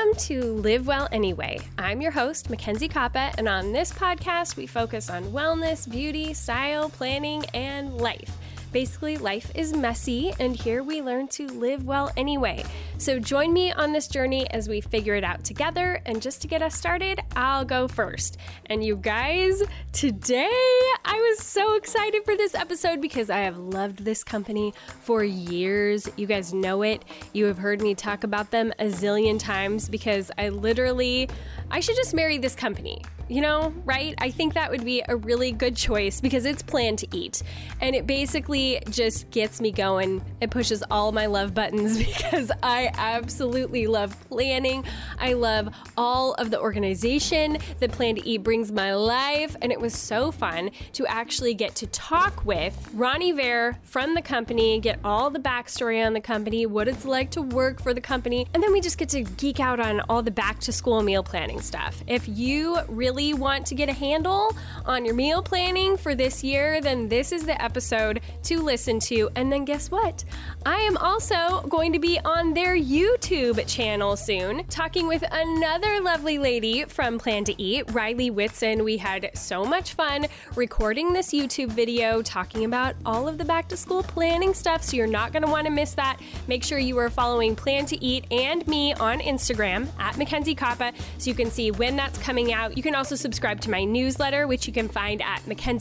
Welcome to Live Well Anyway. I'm your host, Mackenzie Koppa, and on this podcast, we focus on wellness, beauty, style, planning, and life. Basically, life is messy, and here we learn to live well anyway. So join me on this journey as we figure it out together, and just to get us started, I'll go first. And you guys, today I was so excited for this episode because I have loved this company for years. You guys know it. You have heard me talk about them a zillion times because I should just marry this company. You know, right? I think that would be a really good choice because it's Plan to Eat. And it basically just gets me going. It pushes all my love buttons because I absolutely love planning. I love all of the organization that Plan to Eat brings my life. And it was so fun to actually get to talk with Ronnie Vare from the company, get all the backstory on the company, what it's like to work for the company. And then we just get to geek out on all the back to school meal planning stuff. If you really want to get a handle on your meal planning for this year, then this is the episode to listen to. And then guess what? I am also going to be on their YouTube channel soon, talking with another lovely lady from Plan to Eat, Riley Whitson. We had so much fun recording this YouTube video, talking about all of the back to school planning stuff. So you're not going to want to miss that. Make sure you are following Plan to Eat and me on Instagram at Mackenzie Koppa so you can see when that's coming out. You can also subscribe to my newsletter, which you can find at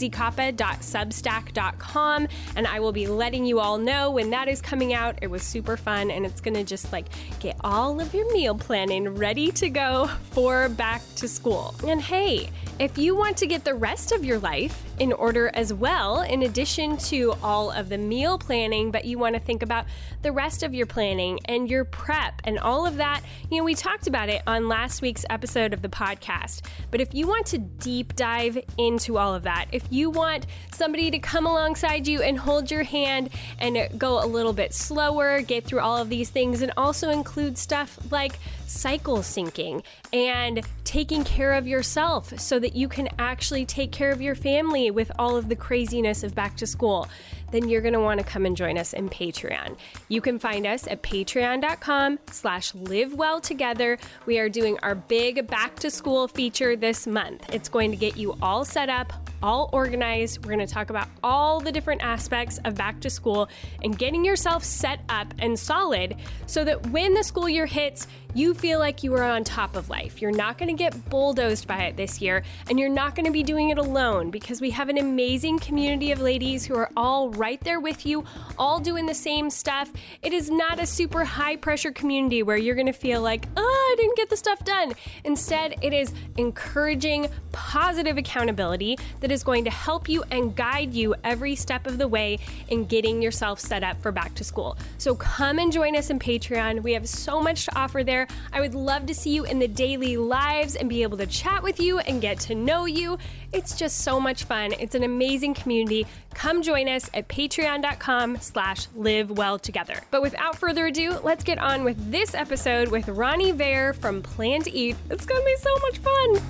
mackenziekoppa.substack.com, and I will be letting you all know when that is coming out. It was super fun, and it's gonna just get all of your meal planning ready to go for back to school. And hey, if you want to get the rest of your life in order as well, in addition to all of the meal planning, but you want to think about the rest of your planning and your prep and all of that, we talked about it on last week's episode of the podcast. But if you want to deep dive into all of that, if you want somebody to come alongside you and hold your hand and go a little bit slower, get through all of these things, and also include stuff like cycle syncing and taking care of yourself so that you can actually take care of your family with all of the craziness of back to school, then you're going to want to come and join us in Patreon. You can find us at patreon.com/livewelltogether. We are doing our big back to school feature this month. It's going to get you all set up, all organized. We're going to talk about all the different aspects of back to school and getting yourself set up and solid so that when the school year hits, you feel like you are on top of life. You're not going to get bulldozed by it this year, and you're not going to be doing it alone because we have an amazing community of ladies who are all right there with you, all doing the same stuff. It is not a super high pressure community where you're going to feel like, I didn't get the stuff done. Instead, it is encouraging, positive accountability that is going to help you and guide you every step of the way in getting yourself set up for back to school. So come and join us in Patreon. We have so much to offer there. I would love to see you in the daily lives and be able to chat with you and get to know you. It's just so much fun. It's an amazing community. Come join us at patreon.com/livewelltogether. But without further ado, let's get on with this episode with Ronnie Vare from Plan to Eat. It's going to be so much fun.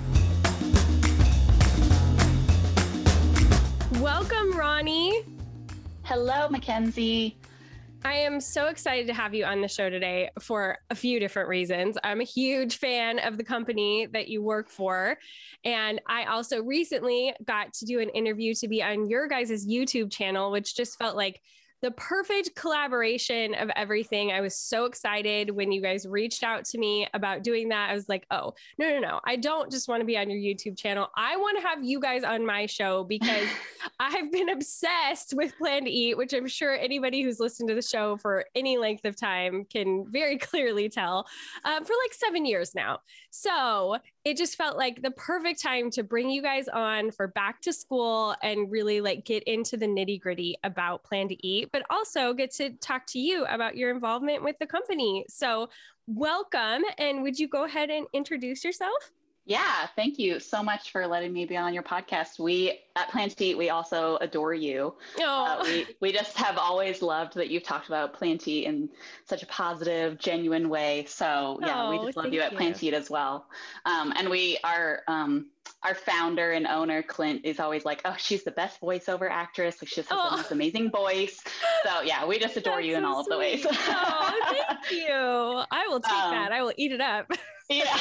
Welcome, Ronnie. Hello, Mackenzie. I am so excited to have you on the show today for a few different reasons. I'm a huge fan of the company that you work for. And I also recently got to do an interview to be on your guys' YouTube channel, which just felt like the perfect collaboration of everything. I was so excited when you guys reached out to me about doing that. I was like, oh, no. I don't just want to be on your YouTube channel. I want to have you guys on my show because I've been obsessed with Plan to Eat, which I'm sure anybody who's listened to the show for any length of time can very clearly tell, for 7 years now. So it just felt like the perfect time to bring you guys on for back to school and really get into the nitty gritty about Plan to Eat, but also get to talk to you about your involvement with the company. So welcome. And would you go ahead and introduce yourself? Yeah, thank you so much for letting me be on your podcast. We at Plan to Eat, we also adore you. We just have always loved that you've talked about Plan to Eat in such a positive, genuine way. So yeah, we just love you at Plan to Eat as well. And we are our founder and owner, Clint, is always like, oh, she's the best voiceover actress. Like, she just has the most amazing voice. So yeah, we just adore you in all of the ways. Oh, thank you. I will take that. I will eat it up. Yeah.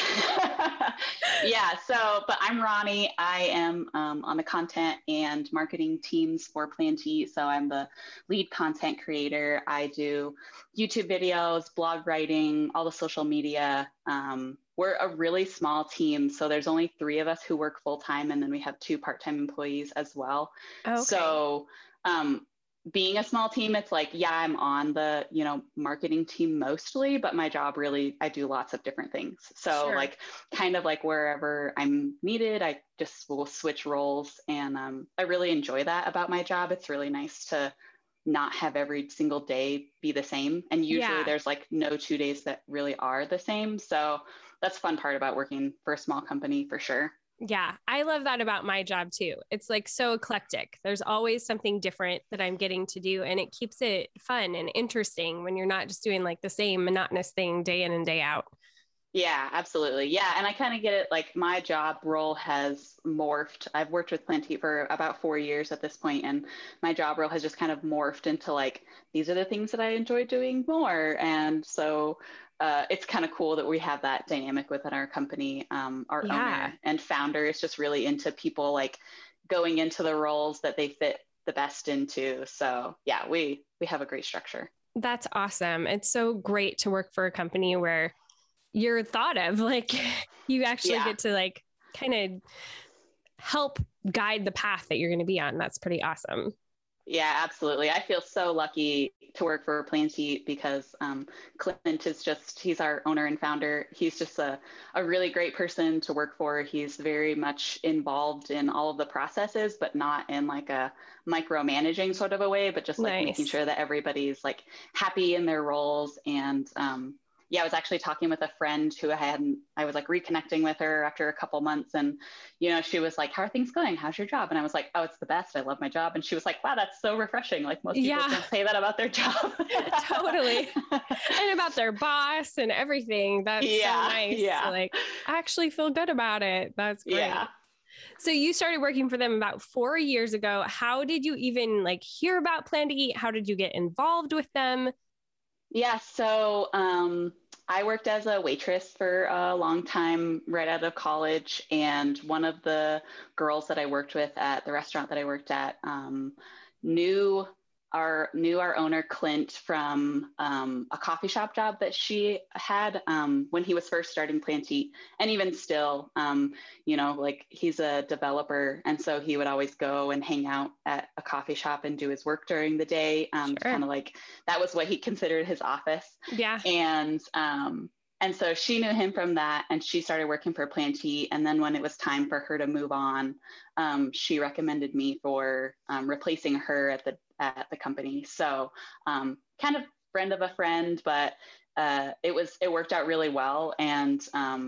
Yeah. So, but I'm Ronnie. I am on the content and marketing teams for Planty. So I'm the lead content creator. I do YouTube videos, blog writing, all the social media. We're a really small team. So there's only 3 of us who work full time, and then we have 2 part-time employees as well. Okay. So being a small team, it's like, yeah, I'm on the, marketing team mostly, but my job really, I do lots of different things. So Sure. like, kind of like wherever I'm needed, I just will switch roles. And I really enjoy that about my job. It's really nice to not have every single day be the same. And usually there's like no 2 days that really are the same. So that's the fun part about working for a small company for sure. Yeah, I love that about my job too. It's like so eclectic. There's always something different that I'm getting to do, and it keeps it fun and interesting when you're not just doing like the same monotonous thing day in and day out. Yeah, absolutely. Yeah. And I kind of get it. Like my job role has morphed. I've worked with Planty for about 4 years at this point, and my job role has just kind of morphed into like, these are the things that I enjoy doing more. And so it's kind of cool that we have that dynamic within our company. Our owner and founder is just really into people like going into the roles that they fit the best into. So yeah, we have a great structure. That's awesome. It's so great to work for a company where you're thought of, like you actually get to like kind of help guide the path that you're going to be on. That's pretty awesome. Yeah, absolutely. I feel so lucky to work for Planty because Clint is he's our owner and founder. He's just a really great person to work for. He's very much involved in all of the processes, but not in like a micromanaging sort of a way, but just like making sure that everybody's like happy in their roles. And I was actually talking with a friend who I was like reconnecting with her after a couple months, and, she was like, how are things going? How's your job? And I was like, oh, it's the best. I love my job. And she was like, wow, that's so refreshing. Like most people don't say that about their job. Totally. And about their boss and everything. That's so nice. Yeah. So, like, I actually feel good about it. That's great. Yeah. So you started working for them about 4 years ago. How did you even like hear about Plan to Eat? How did you get involved with them? Yeah. So, I worked as a waitress for a long time right out of college. And one of the girls that I worked with at the restaurant that I worked at knew our owner, Clint, from a coffee shop job that she had when he was first starting Planty. And even still, like he's a developer. And so he would always go and hang out at a coffee shop and do his work during the day. Kind of like that was what he considered his office. Yeah. And so she knew him from that, and she started working for Planty. And then when it was time for her to move on, she recommended me for replacing her at the company. So kind of friend of a friend, but it worked out really well. And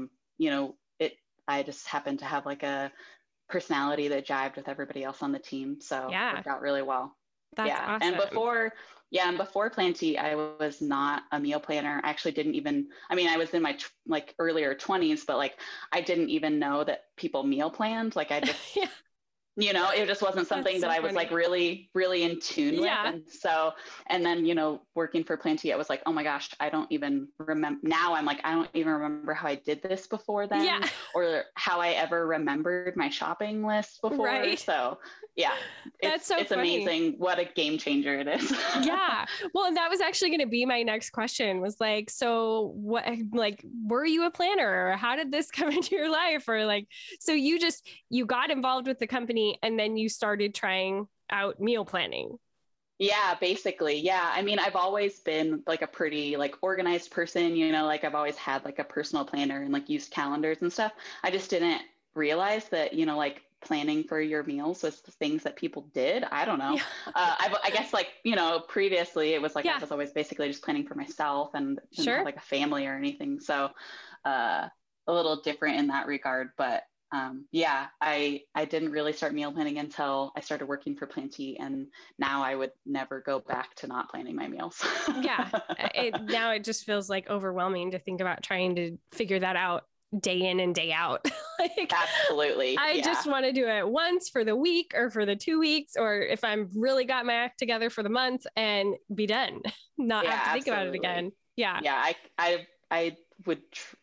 I just happened to have like a personality that jived with everybody else on the team, so it worked out really well. That's awesome. And before Planty, I was not a meal planner. I actually didn't even, I was in my like earlier 20s, but like I didn't even know that people meal planned. Like I just, it just wasn't something that I was like really, really in tune with. And so, and then, working for Planty, I was like, oh my gosh, I don't even remember. Now I'm like, I don't even remember how I did this before then, or how I ever remembered my shopping list before. Right. So yeah, it's amazing what a game changer it is. Yeah. Well, and that was actually going to be my next question was like, so what, like, were you a planner, or how did this come into your life? Or like, so you got involved with the company and then you started trying out meal planning. Yeah, basically. Yeah. I've always been like a pretty like organized person, like I've always had like a personal planner and like used calendars and stuff. I just didn't realize that, like planning for your meals was the things that people did. I don't know. I guess like, previously it was like, I was always basically just planning for myself and didn't have like a family or anything. So a little different in that regard, but I didn't really start meal planning until I started working for Planty, and now I would never go back to not planning my meals. Now it just feels like overwhelming to think about trying to figure that out day in and day out. Absolutely. I just want to do it once for the week or for the 2 weeks, or if I'm really got my act together for the month and be done, not have to think about it again. Yeah. I would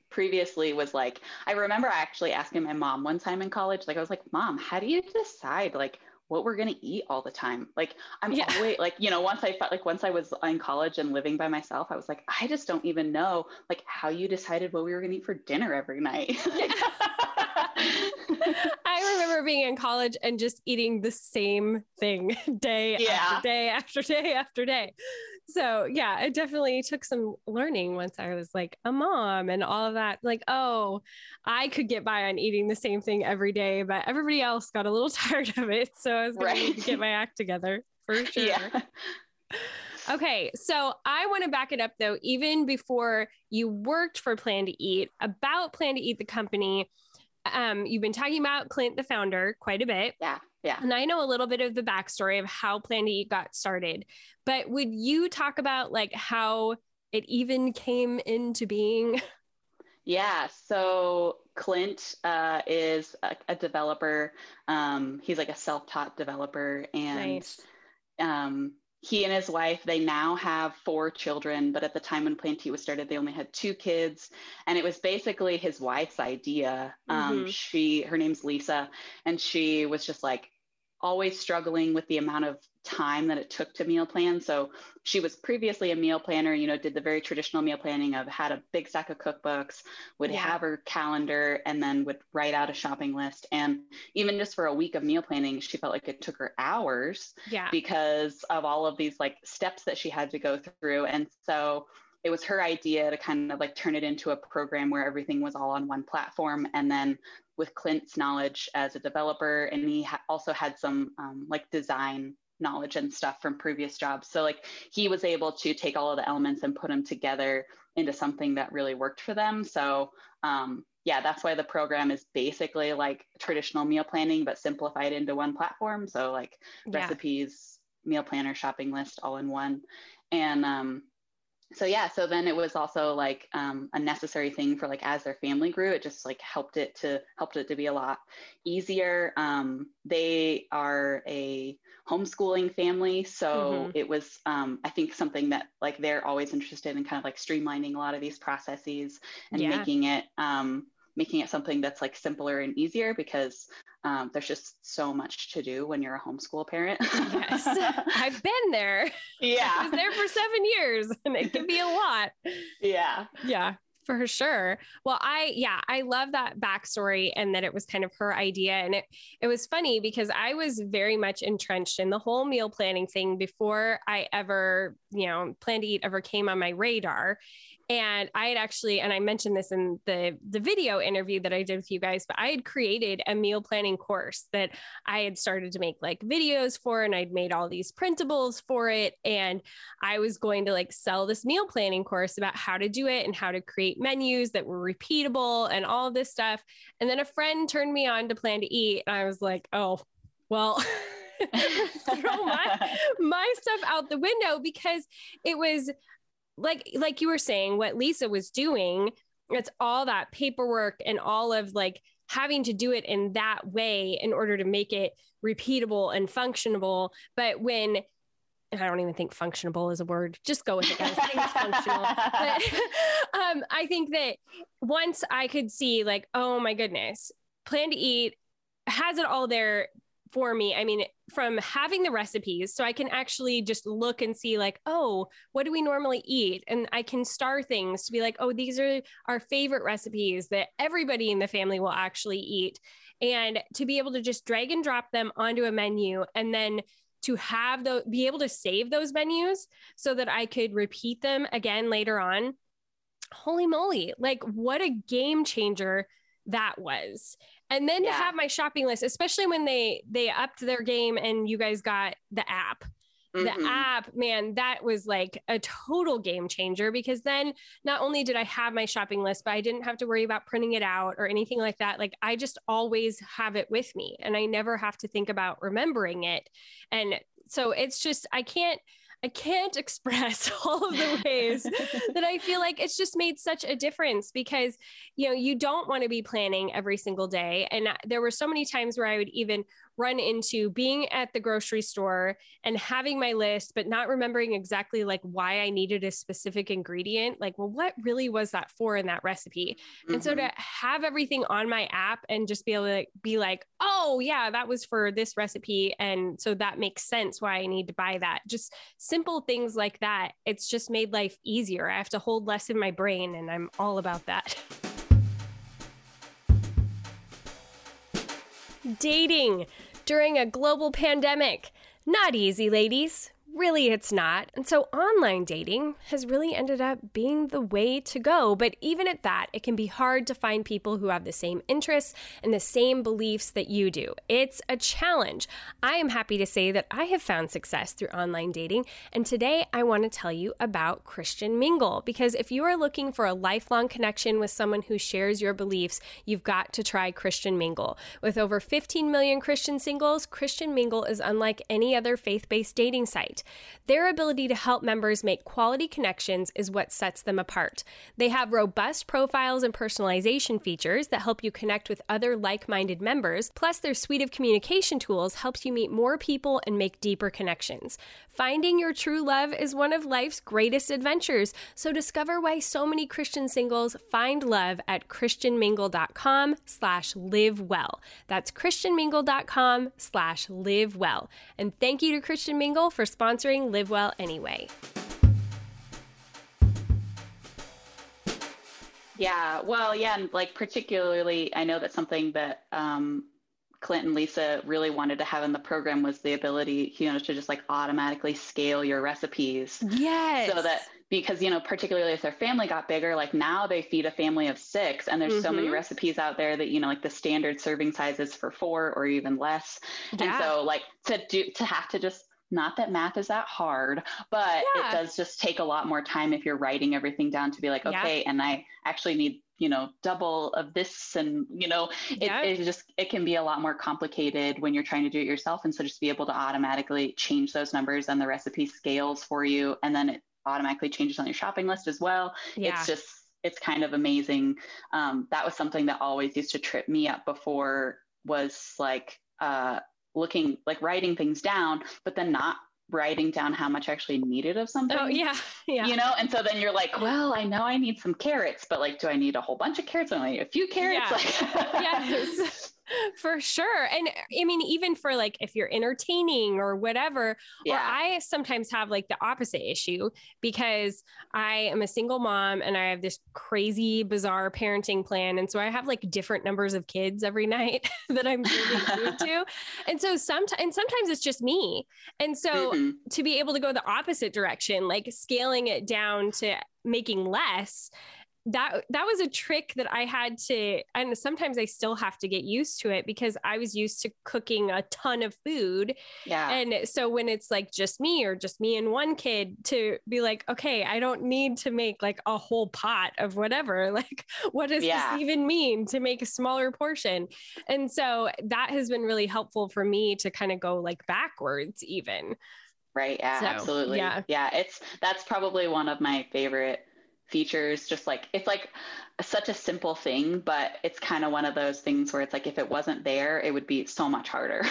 previously was like, I remember actually asking my mom one time in college, like I was like, Mom, how do you decide like what we're going to eat all the time? Like I'm always like, you know, once I was in college and living by myself, I was like, I just don't even know like how you decided what we were going to eat for dinner every night. I remember being in college and just eating the same thing day after day after day after day. So yeah, it definitely took some learning once I was like a mom and all of that. Like, oh, I could get by on eating the same thing every day, but everybody else got a little tired of it. So I was going to need to get my act together for sure. Yeah. Okay, so I want to back it up though, even before you worked for Plan to Eat, about Plan to Eat, the company. You've been talking about Clint, the founder, quite a bit. Yeah. And I know a little bit of the backstory of how Plan to Eat got started, but would you talk about like how it even came into being? Yeah. So Clint is a developer. He's like a self-taught developer, and he and his wife, they now have 4 children, but at the time when Plan to Eat was started, they only had 2 kids. And it was basically his wife's idea. Her name's Lisa, and she was just like always struggling with the amount of time that it took to meal plan. So she was previously a meal planner, you know, did the very traditional meal planning of had a big stack of cookbooks, would have her calendar, and then would write out a shopping list. And even just for a week of meal planning, she felt like it took her hours because of all of these like steps that she had to go through. And so it was her idea to kind of like turn it into a program where everything was all on one platform. And then with Clint's knowledge as a developer, and he also had some like design knowledge and stuff from previous jobs. So like he was able to take all of the elements and put them together into something that really worked for them. So that's why the program is basically like traditional meal planning, but simplified into one platform. So like recipes, meal planner, shopping list, all in one. And so then it was also like a necessary thing for like, as their family grew, it just like helped it to be a lot easier. They are a homeschooling family. So it was, I think, something that like they're always interested in, kind of like streamlining a lot of these processes and making it something that's like simpler and easier, because there's just so much to do when you're a homeschool parent. Yes, I've been there. Yeah. I was there for 7 years and it can be a lot. Yeah. Yeah, for sure. Well, I love that backstory, and that it was kind of her idea. And it was funny because I was very much entrenched in the whole meal planning thing before I ever, Plan to Eat ever came on my radar. And I had actually, and I mentioned this in the video interview that I did with you guys, but I had created a meal planning course that I had started to make like videos for, and I'd made all these printables for it. And I was going to like sell this meal planning course about how to do it and how to create menus that were repeatable and all of this stuff. And then a friend turned me on to Plan to Eat, and I was like, oh, well, throw my stuff out the window, because it was like you were saying, what Lisa was doing, it's all that paperwork and all of like having to do it in that way in order to make it repeatable and functionable. But when, I don't even think functionable is a word, just go with it, guys. I think it's functional. But I think that once I could see like, oh my goodness, Plan to Eat has it all there for me. I mean, from having the recipes, so I can actually just look and see like, oh, what do we normally eat? And I can star things to be like, oh, these are our favorite recipes that everybody in the family will actually eat. And to be able to just drag and drop them onto a menu, and then to have be able to save those menus so that I could repeat them again later on. Holy moly. Like, what a game changer that was. And then to have my shopping list, especially when they upped their game and you guys got the app. The app, man, that was like a total game changer, because then not only did I have my shopping list, but I didn't have to worry about printing it out or anything like that. Like, I just always have it with me, and I never have to think about remembering it. And so it's just, I can't express all of the ways that I feel like it's just made such a difference, because, you don't want to be planning every single day. And there were so many times where I would even run into being at the grocery store and having my list, but not remembering exactly like why I needed a specific ingredient. Like, well, what really was that for in that recipe? Mm-hmm. And so to have everything on my app and just be able to be like, oh yeah, that was for this recipe. And so that makes sense why I need to buy that. Just simple things like that. It's just made life easier. I have to hold less in my brain, and I'm all about that. Dating during a global pandemic. Not easy, ladies. Really, it's not. And so online dating has really ended up being the way to go. But even at that, it can be hard to find people who have the same interests and the same beliefs that you do. It's a challenge. I am happy to say that I have found success through online dating. And today I want to tell you about Christian Mingle, because if you are looking for a lifelong connection with someone who shares your beliefs, you've got to try Christian Mingle. With over 15 million Christian singles, Christian Mingle is unlike any other faith-based dating site. Their ability to help members make quality connections is what sets them apart. They have robust profiles and personalization features that help you connect with other like-minded members, plus their suite of communication tools helps you meet more people and make deeper connections. Finding your true love is one of life's greatest adventures, so discover why so many Christian singles find love at christianmingle.com/livewell. That's christianmingle.com/livewell. And thank you to Christian Mingle for sponsoring Live Well Anyway. Yeah, well, yeah, and like particularly, I know that something that Clint and Lisa really wanted to have in the program was the ability, to just like automatically scale your recipes. Yes. So that, because, particularly if their family got bigger, like now they feed a family of 6 and there's so many recipes out there that, like the standard serving size is for 4 or even less. Yeah. And so like to have to just, not that math is that hard, but it does just take a lot more time if you're writing everything down to be like, okay, and I actually need, double of this. And, it can be a lot more complicated when you're trying to do it yourself. And so just be able to automatically change those numbers and the recipe scales for you. And then it automatically changes on your shopping list as well. Yeah. It's kind of amazing. That was something that always used to trip me up before, was like, writing things down, but then not writing down how much I actually needed of something. Oh yeah. Yeah. And so then you're like, well, I know I need some carrots, but like, do I need a whole bunch of carrots? I need a few carrots. Yeah. Yes. For sure. And I mean, even for like, if you're entertaining or whatever, or I sometimes have like the opposite issue because I am a single mom and I have this crazy, bizarre parenting plan. And so I have like different numbers of kids every night that I'm serving food to. And so sometimes it's just me. And so to be able to go the opposite direction, like scaling it down to making less, that was a trick that I had to, and sometimes I still have to get used to it because I was used to cooking a ton of food. Yeah. And so when it's like just me or just me and one kid, to be like, okay, I don't need to make like a whole pot of whatever. Like, what does this even mean to make a smaller portion? And so that has been really helpful for me to kind of go like backwards even. Right. Yeah, so, absolutely. Yeah. That's probably one of my favorite features. Just like, it's like such a simple thing, but it's kind of one of those things where it's like, if it wasn't there, it would be so much harder.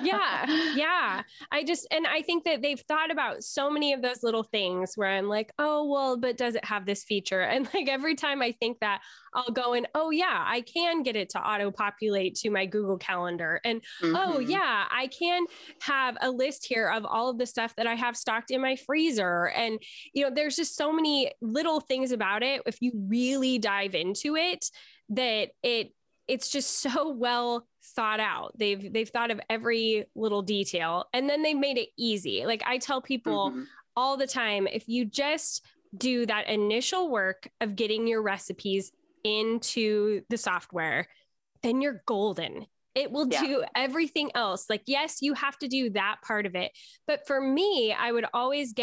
Yeah. I think that they've thought about so many of those little things where I'm like, oh, well, but does it have this feature? And like, every time I think that, I'll go in, oh yeah, I can get it to auto populate to my Google Calendar. And oh yeah, I can have a list here of all of the stuff that I have stocked in my freezer. And, there's just so many little things about it. If you really dive into it, that it's just so well thought out. They've thought of every little detail, and then they've made it easy. Like I tell people all the time, if you just do that initial work of getting your recipes into the software, then you're golden. It will do everything else. Like, yes, you have to do that part of it. But for me, I would always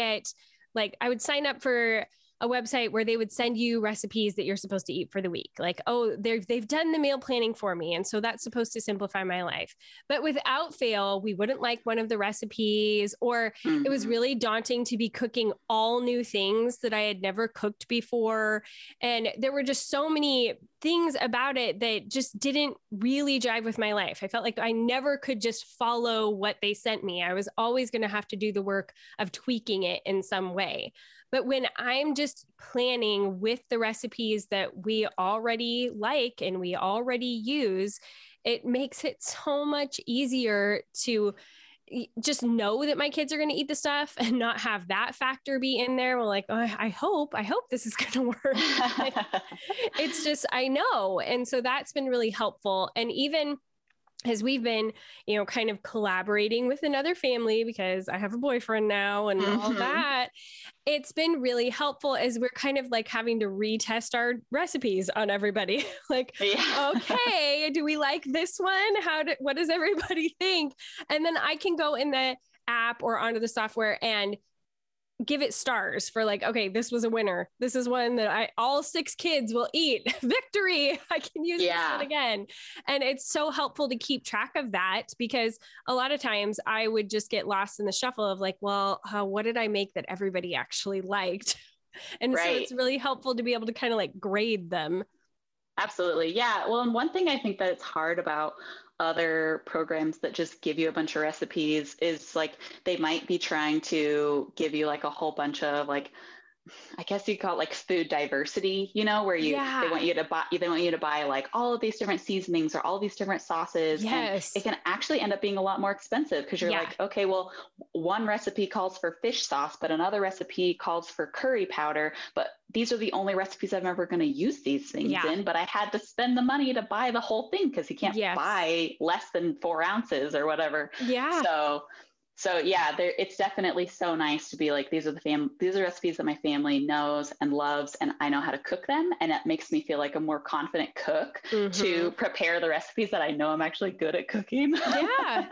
I would sign up for a website where they would send you recipes that you're supposed to eat for the week. Like, oh, they've done the meal planning for me. And so that's supposed to simplify my life. But without fail, we wouldn't like one of the recipes, or it was really daunting to be cooking all new things that I had never cooked before. And there were just so many things about it that just didn't really jive with my life. I felt like I never could just follow what they sent me. I was always going to have to do the work of tweaking it in some way. But when I'm just planning with the recipes that we already like and we already use, it makes it so much easier to just know that my kids are going to eat the stuff and not have that factor be in there. Well, like, oh, I hope this is going to work. It's just, I know. And so that's been really helpful. And even as we've been, kind of collaborating with another family because I have a boyfriend now and all that, it's been really helpful as we're kind of like having to retest our recipes on everybody. Like, okay, do we like this one? What does everybody think? And then I can go in the app or onto the software and give it stars for like, okay, this was a winner. This is one that all 6 kids will eat. Victory. I can use this one again. And it's so helpful to keep track of that because a lot of times I would just get lost in the shuffle of like, well, what did I make that everybody actually liked? And so it's really helpful to be able to kind of like grade them. Absolutely. Yeah. Well, and one thing I think that it's hard about other programs that just give you a bunch of recipes is like, they might be trying to give you like a whole bunch of like, I guess you call it like food diversity, they want you to buy like all of these different seasonings or all of these different sauces. Yes. And it can actually end up being a lot more expensive because you're like, okay, well, one recipe calls for fish sauce, but another recipe calls for curry powder. But these are the only recipes I'm ever going to use these things in. But I had to spend the money to buy the whole thing because you can't buy less than 4 ounces or whatever. Yeah. So yeah, it's definitely so nice to be like, these are recipes that my family knows and loves, and I know how to cook them. And it makes me feel like a more confident cook to prepare the recipes that I know I'm actually good at cooking. Yeah.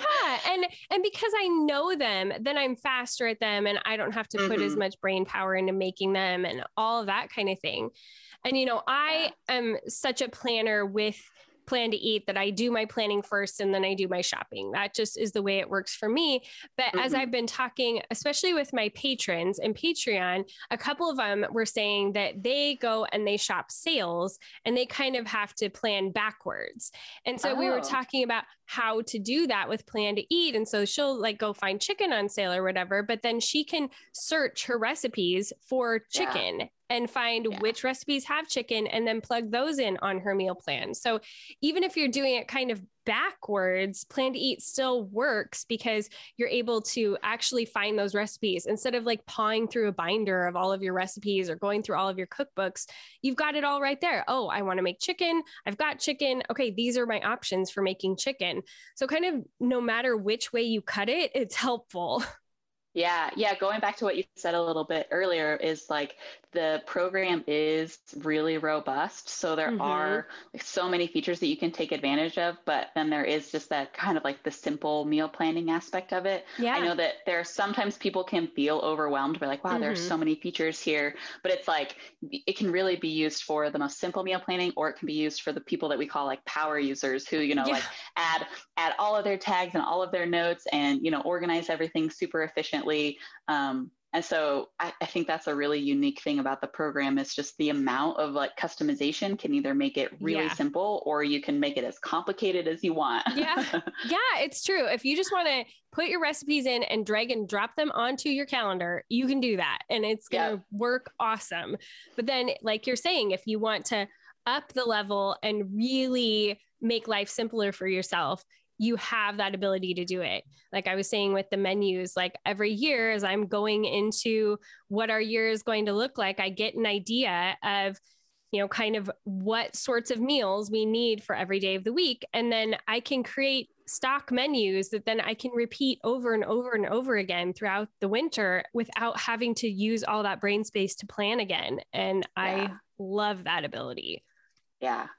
And because I know them, then I'm faster at them and I don't have to put as much brain power into making them and all of that kind of thing. And, I am such a planner with Plan to Eat that I do my planning first and then I do my shopping. That just is the way it works for me. But as I've been talking, especially with my patrons and Patreon, a couple of them were saying that they go and they shop sales and they kind of have to plan backwards. And so we were talking about how to do that with Plan to Eat. And so she'll like go find chicken on sale or whatever, but then she can search her recipes for chicken and find which recipes have chicken and then plug those in on her meal plan. So even if you're doing it kind of backwards, Plan to Eat still works because you're able to actually find those recipes instead of like pawing through a binder of all of your recipes or going through all of your cookbooks. You've got it all right there. Oh, I want to make chicken. I've got chicken. Okay, these are my options for making chicken. So kind of no matter which way you cut it, it's helpful. Yeah. Going back to what you said a little bit earlier is like the program is really robust. So there are like so many features that you can take advantage of, but then there is just that kind of like the simple meal planning aspect of it. Yeah. I know that there are sometimes people can feel overwhelmed by like, wow, there's so many features here, but it's like, it can really be used for the most simple meal planning, or it can be used for the people that we call like power users who, like add all of their tags and all of their notes and, organize everything super efficiently. And so I think that's a really unique thing about the program is just the amount of like customization can either make it really simple or you can make it as complicated as you want. Yeah, it's true. If you just want to put your recipes in and drag and drop them onto your calendar, you can do that. And it's going to work awesome. But then like you're saying, if you want to up the level and really make life simpler for yourself, you have that ability to do it. Like I was saying with the menus, like every year as I'm going into what our year is going to look like, I get an idea of, kind of what sorts of meals we need for every day of the week. And then I can create stock menus that then I can repeat over and over and over again throughout the winter without having to use all that brain space to plan again. And I love that ability. Yeah.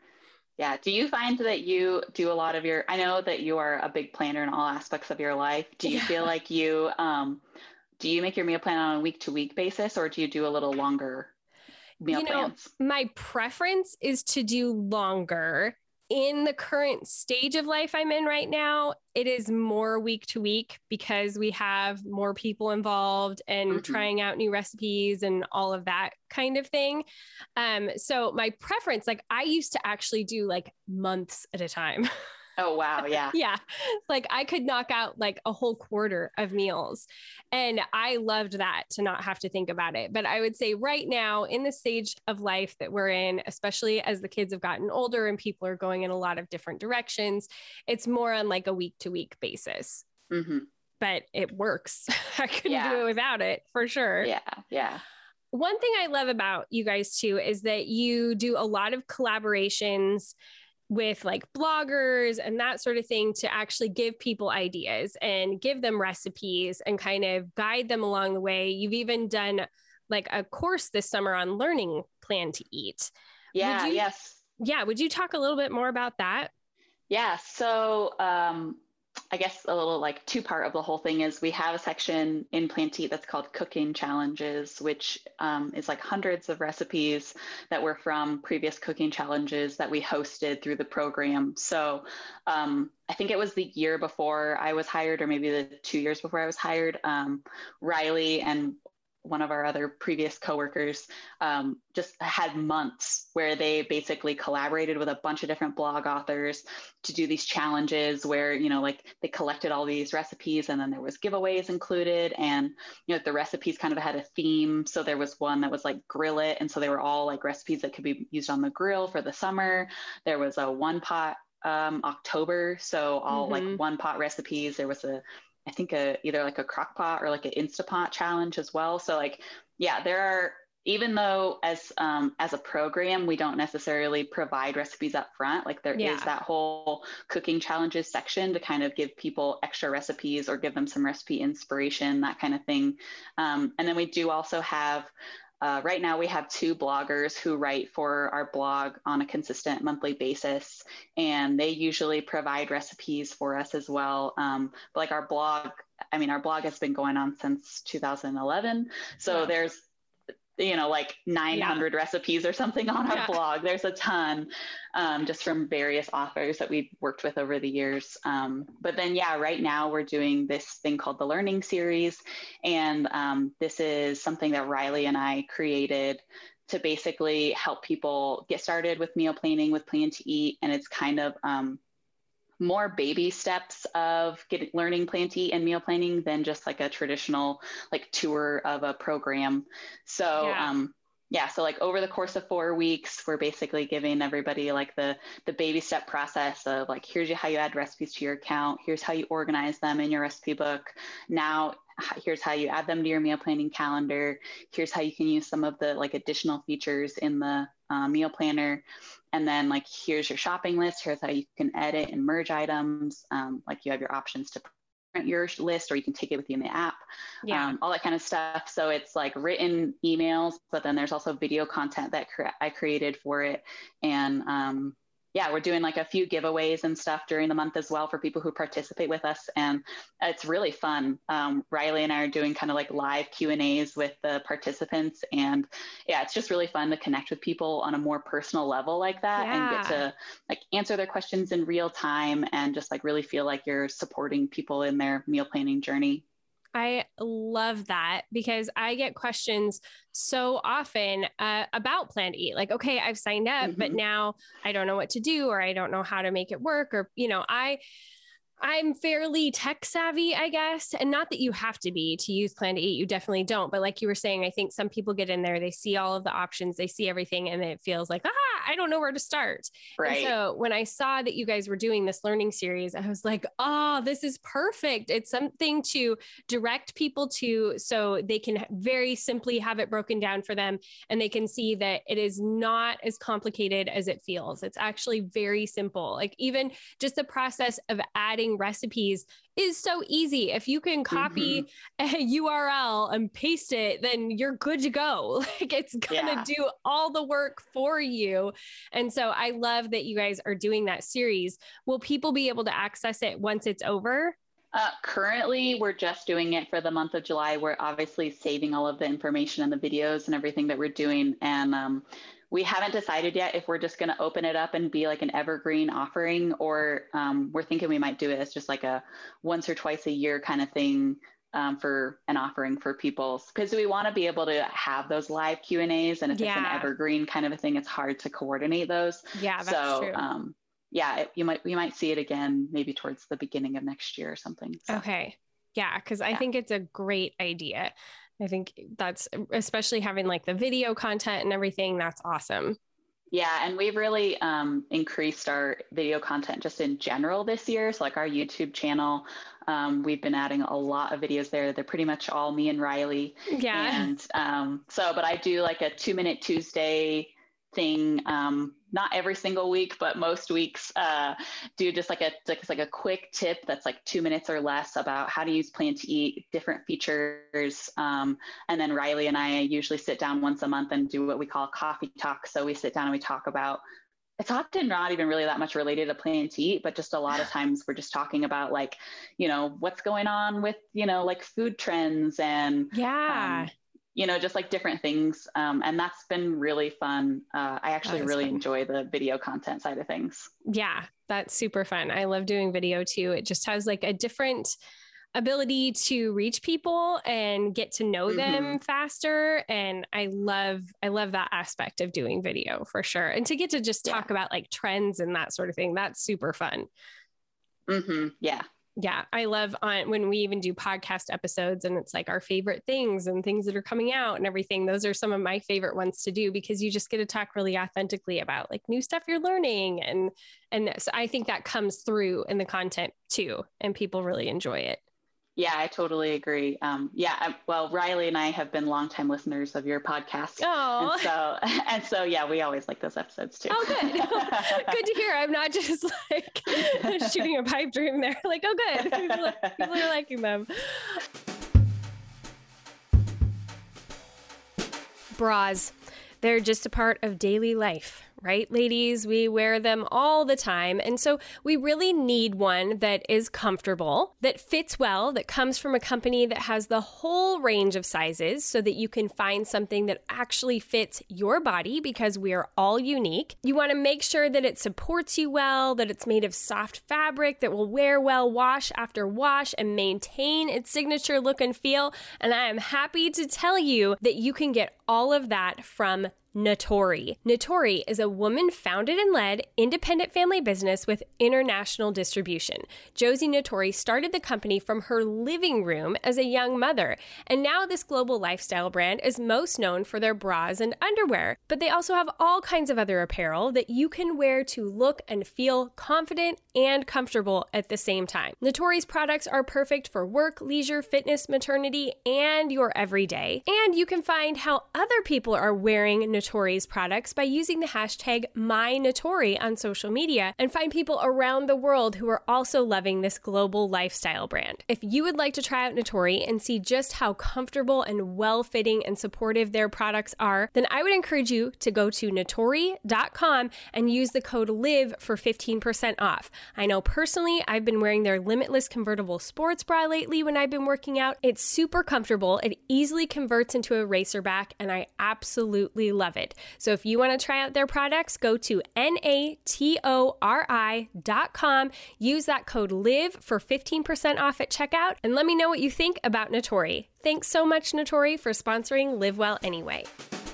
Yeah. Do you find that you do a lot of I know that you are a big planner in all aspects of your life. Do you feel like do you make your meal plan on a week-to-week basis, or do you do a little longer meal plans? My preference is to do longer in the current stage of life I'm in right now, it is more week to week because we have more people involved and trying out new recipes and all of that kind of thing. So my preference, like I used to actually do like months at a time. Oh, wow. Yeah. Yeah. Like I could knock out like a whole quarter of meals. And I loved that, to not have to think about it. But I would say right now, in the stage of life that we're in, especially as the kids have gotten older and people are going in a lot of different directions, it's more on like a week to week basis. But it works. I couldn't do it without it, for sure. Yeah. Yeah. One thing I love about you guys too is that you do a lot of collaborations with like bloggers and that sort of thing to actually give people ideas and give them recipes and kind of guide them along the way. You've even done like a course this summer on learning Plan to Eat. Yeah. Yes. Yeah. Would you talk a little bit more about that? Yeah. So, I guess a little like two-part of the whole thing is we have a section in Plan to Eat that's called Cooking Challenges, which is like hundreds of recipes that were from previous cooking challenges that we hosted through the program. So I think it was the year before I was hired, or maybe the 2 years before I was hired, Riley and one of our other previous coworkers just had months where they basically collaborated with a bunch of different blog authors to do these challenges where, you know, like they collected all these recipes and then there was giveaways included, and, you know, the recipes kind of had a theme. So there was one that was like grill it. And so they were all like recipes that could be used on the grill for the summer. There was a one pot October. So all like one pot recipes. There was I think either like a crock pot or like an Instapot challenge as well. So like, yeah, there are, even though as a program, we don't necessarily provide recipes up front, like there is that whole cooking challenges section to kind of give people extra recipes or give them some recipe inspiration, that kind of thing. And then we do also have, right now we have 2 bloggers who write for our blog on a consistent monthly basis, and they usually provide recipes for us as well. But like our blog has been going on since 2011. So there's, you know, like 900 recipes or something on our blog. There's a ton, just from various authors that we've worked with over the years. But then, right now we're doing this thing called the Learning Series. And this is something that Riley and I created to basically help people get started with meal planning with Plan to Eat. And it's kind of more baby steps of learning Plan to Eat and meal planning than just like a traditional like tour of a program. So so like over the course of 4 weeks, we're basically giving everybody like the baby step process of like, here's how you add recipes to your account. Here's how you organize them in your recipe book. Now, here's how you add them to your meal planning calendar. Here's how you can use some of the like additional features in the meal planner. And then like, here's your shopping list. Here's how you can edit and merge items. Like you have your options to print your list, or you can take it with you in the app, all that kind of stuff. So it's like written emails, but then there's also video content that I created for it. And we're doing like a few giveaways and stuff during the month as well for people who participate with us. And it's really fun. Riley and I are doing kind of like live Q&As with the participants. And it's just really fun to connect with people on a more personal level like that and get to like answer their questions in real time and just like really feel like you're supporting people in their meal planning journey. I love that, because I get questions so often about Plan to Eat. Like, okay, I've signed up, but now I don't know what to do, or I don't know how to make it work. Or, you know, I'm fairly tech savvy, I guess. And not that you have to be to use Plan to Eat. You definitely don't. But like you were saying, I think some people get in there, they see all of the options, they see everything, and it feels like, I don't know where to start. Right. And so when I saw that you guys were doing this learning series, I was like, this is perfect. It's something to direct people to, so they can very simply have it broken down for them. And they can see that it is not as complicated as it feels. It's actually very simple. Like even just the process of adding recipes is so easy. If you can copy a URL and paste it, then you're good to go. Like it's gonna do all the work for you. And so I love that you guys are doing that series. Will people be able to access it once it's over? Currently, we're just doing it for the month of July. We're obviously saving all of the information and the videos and everything that we're doing. And We haven't decided yet if we're just going to open it up and be like an evergreen offering, or we're thinking we might do it as just like a once or twice a year kind of thing, for an offering for people, because we want to be able to have those live Q&As. And if it's an evergreen kind of a thing, it's hard to coordinate those. Yeah, that's true. We might see it again, maybe towards the beginning of next year or something. So. Okay. Yeah. Cause I think it's a great idea. I think that's, especially having like the video content and everything, that's awesome. Yeah. And we've really increased our video content just in general this year. So like our YouTube channel, we've been adding a lot of videos there. They're pretty much all me and Riley. Yeah. And but I do like a 2-Minute Tuesday thing, not every single week, but most weeks, do just like a quick tip that's like 2 minutes or less about how to use Plan to Eat, different features. And then Riley and I usually sit down once a month and do what we call coffee talk. So we sit down and we talk about, it's often not even really that much related to Plan to Eat, but just a lot of times we're just talking about like, what's going on with, like food trends and just like different things. And that's been really fun. I actually really enjoy the video content side of things. Yeah, that's super fun. I love doing video too. It just has like a different ability to reach people and get to know them faster. And I love that aspect of doing video for sure. And to get to just talk about like trends and that sort of thing. That's super fun. Yeah. Yeah. I love when we even do podcast episodes and it's like our favorite things and things that are coming out and everything. Those are some of my favorite ones to do because you just get to talk really authentically about like new stuff you're learning. And so I think that comes through in the content too. And people really enjoy it. Yeah, I totally agree. Well, Riley and I have been longtime listeners of your podcast. Oh, and so, yeah, we always like those episodes too. Oh, good. Good to hear. I'm not just like shooting a pipe dream there. Like, oh, good. People are liking them. Bras. They're just a part of daily life, right, ladies? We wear them all the time. And so we really need one that is comfortable, that fits well, that comes from a company that has the whole range of sizes so that you can find something that actually fits your body because we are all unique. You want to make sure that it supports you well, that it's made of soft fabric that will wear well wash after wash and maintain its signature look and feel. And I am happy to tell you that you can get all of that from Natori. Natori is a woman-founded and led independent family business with international distribution. Josie Natori started the company from her living room as a young mother, and now this global lifestyle brand is most known for their bras and underwear. But they also have all kinds of other apparel that you can wear to look and feel confident and comfortable at the same time. Natori's products are perfect for work, leisure, fitness, maternity, and your everyday. And you can find how other people are wearing Natori's products by using the hashtag #MyNatori on social media and find people around the world who are also loving this global lifestyle brand. If you would like to try out Natori and see just how comfortable and well-fitting and supportive their products are, then I would encourage you to go to Natori.com and use the code LIVE for 15% off. I know personally, I've been wearing their limitless convertible sports bra lately when I've been working out. It's super comfortable. It easily converts into a racer back, and I absolutely love it. So if you want to try out their products, go to Natori.com, use that code LIVE for 15% off at checkout, and let me know what you think about Natori. Thanks so much, Natori, for sponsoring Live Well Anyway.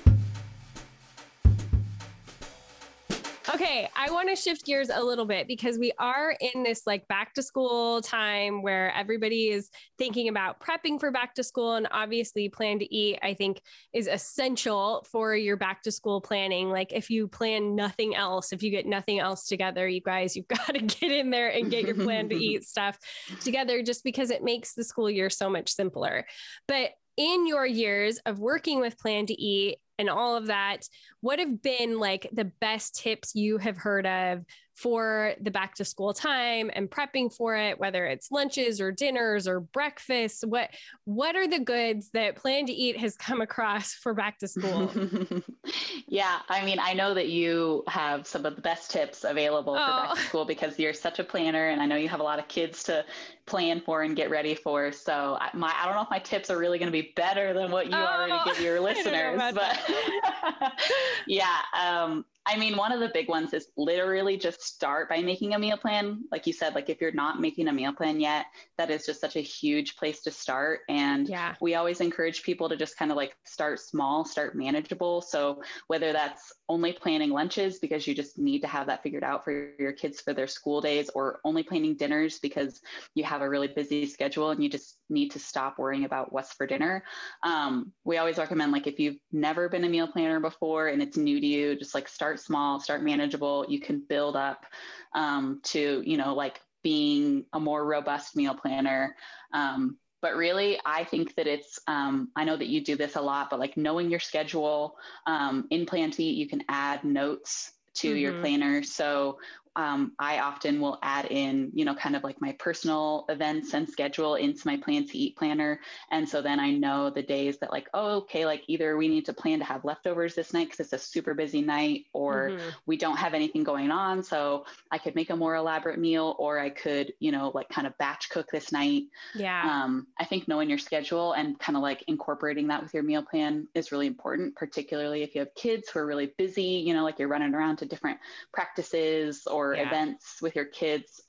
Okay, I want to shift gears a little bit because we are in this like back to school time where everybody is thinking about prepping for back to school, and obviously Plan to Eat, I think, is essential for your back to school planning. Like if you plan nothing else, if you get nothing else together, you guys, you've got to get in there and get your Plan to Eat stuff together just because it makes the school year so much simpler. But in your years of working with Plan to Eat and all of that, what have been like the best tips you have heard of for the back to school time and prepping for it, whether it's lunches or dinners or breakfast? What are the goods that Plan to Eat has come across for back to school? Yeah. I mean, I know that you have some of the best tips available for back to school because you're such a planner, and I know you have a lot of kids to plan for and get ready for. So I don't know if my tips are really going to be better than what you already give your listeners, but yeah. I mean, one of the big ones is literally just start by making a meal plan. Like you said, like if you're not making a meal plan yet, that is just such a huge place to start. And we always encourage people to just kind of like start small, start manageable. So whether that's only planning lunches because you just need to have that figured out for your kids for their school days, or only planning dinners because you have a really busy schedule and you just need to stop worrying about what's for dinner. We always recommend, like, if you've never been a meal planner before and it's new to you, just like start small, start manageable. You can build up to, like being a more robust meal planner. But really, I think that it's, I know that you do this a lot, but like knowing your schedule in Plan to Eat, you can add notes to your planner. So I often will add in, kind of like my personal events and schedule into my Plan to Eat planner. And so then I know the days that like, oh, okay, like either we need to plan to have leftovers this night because it's a super busy night, or we don't have anything going on. So I could make a more elaborate meal, or I could, like kind of batch cook this night. Yeah. I think knowing your schedule and kind of like incorporating that with your meal plan is really important, particularly if you have kids who are really busy, like you're running around to different practices or events with your kids.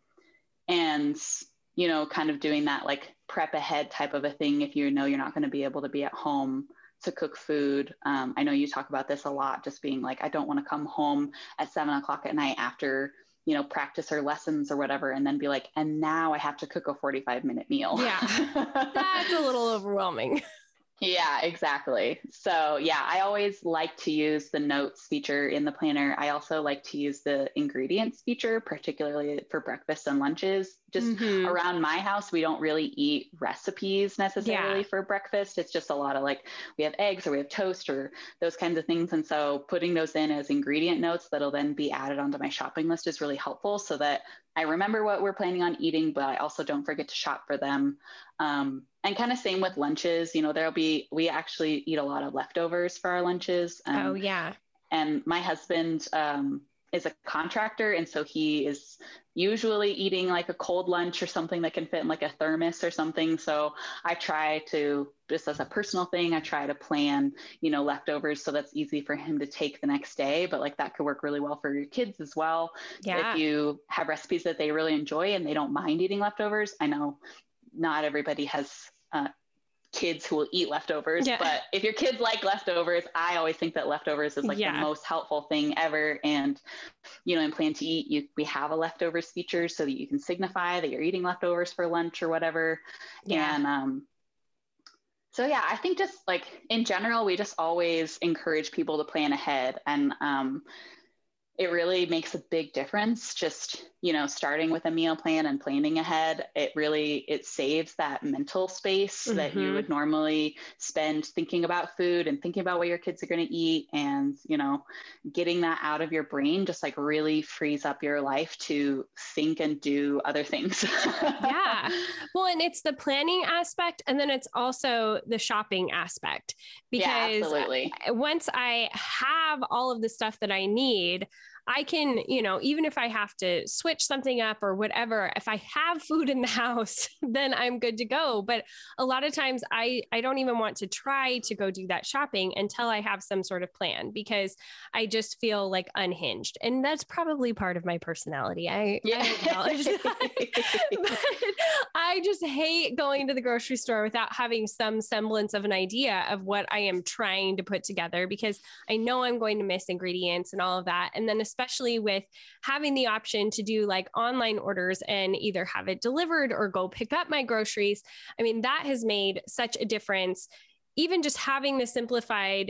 And, kind of doing that like prep ahead type of a thing if you know you're not going to be able to be at home to cook food. I know you talk about this a lot, just being like, I don't want to come home at 7:00 at night after, practice or lessons or whatever, and then be like, and now I have to cook a 45-minute meal. Yeah, that's a little overwhelming. Yeah, exactly. So yeah, I always like to use the notes feature in the planner. I also like to use the ingredients feature, particularly for breakfast and lunches. Just around my house, we don't really eat recipes necessarily for breakfast. It's just a lot of like, we have eggs or we have toast or those kinds of things. And so putting those in as ingredient notes that'll then be added onto my shopping list is really helpful, so that I remember what we're planning on eating, but I also don't forget to shop for them. And kind of same with lunches, we actually eat a lot of leftovers for our lunches. And my husband is a contractor. And so he is usually eating like a cold lunch or something that can fit in like a thermos or something. So I try to, just as a personal thing, I try to plan, leftovers so that's easy for him to take the next day. But like that could work really well for your kids as well. Yeah. If you have recipes that they really enjoy and they don't mind eating leftovers. I know not everybody has kids who will eat leftovers, but if your kids like leftovers, I always think that leftovers is like the most helpful thing ever. And, in Plan to Eat, we have a leftovers feature so that you can signify that you're eating leftovers for lunch or whatever. Yeah. And, so yeah, I think just like in general, we just always encourage people to plan ahead, and, it really makes a big difference. Just, starting with a meal plan and planning ahead, it saves that mental space that you would normally spend thinking about food and thinking about what your kids are going to eat. And, getting that out of your brain just like really frees up your life to think and do other things. Yeah. Well, and it's the planning aspect, and then it's also the shopping aspect, because once I have all of the stuff that I need, I can, even if I have to switch something up or whatever, if I have food in the house, then I'm good to go. But a lot of times I don't even want to try to go do that shopping until I have some sort of plan, because I just feel like unhinged. And that's probably part of my personality. I acknowledge that. But I just hate going to the grocery store without having some semblance of an idea of what I am trying to put together, because I know I'm going to miss ingredients and all of that. And then especially with having the option to do like online orders and either have it delivered or go pick up my groceries. I mean, that has made such a difference. Even just having the simplified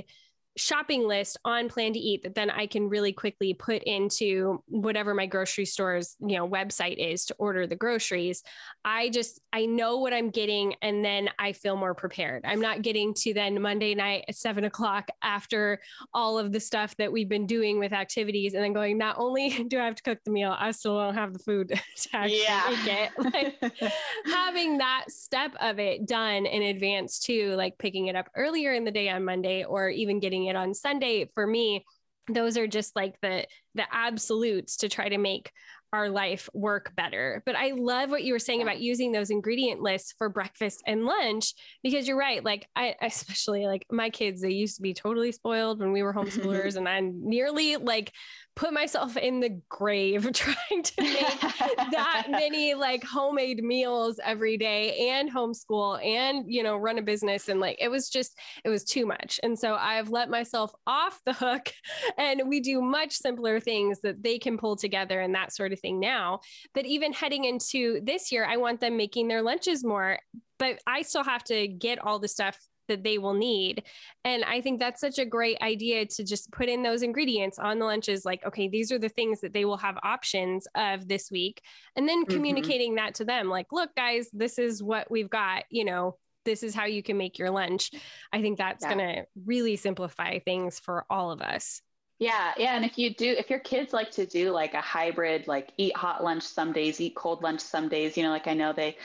shopping list on Plan to Eat that then I can really quickly put into whatever my grocery store's, website is to order the groceries. I know what I'm getting, and then I feel more prepared. I'm not getting to then Monday night at 7:00 after all of the stuff that we've been doing with activities, and then going, not only do I have to cook the meal, I still don't have the food to actually make it. Like, having that step of it done in advance too, like picking it up earlier in the day on Monday, or even getting it on Sunday, for me, those are just like the absolutes to try to make our life work better. But I love what you were saying about using those ingredient lists for breakfast and lunch, because you're right. Like I, especially like my kids, they used to be totally spoiled when we were homeschoolers, and I nearly like put myself in the grave trying to make that many like homemade meals every day and homeschool and, run a business. And like, it was too much. And so I've let myself off the hook, and we do much simpler things that they can pull together and that sort of thing now. But even heading into this year, I want them making their lunches more, but I still have to get all the stuff that they will need. And I think that's such a great idea to just put in those ingredients on the lunches. Like, okay, these are the things that they will have options of this week. And then communicating that to them, like, look, guys, this is what we've got, this is how you can make your lunch. I think that's going to really simplify things for all of us. Yeah. Yeah. And if your kids like to do like a hybrid, like eat hot lunch some days, eat cold lunch some days, like I know they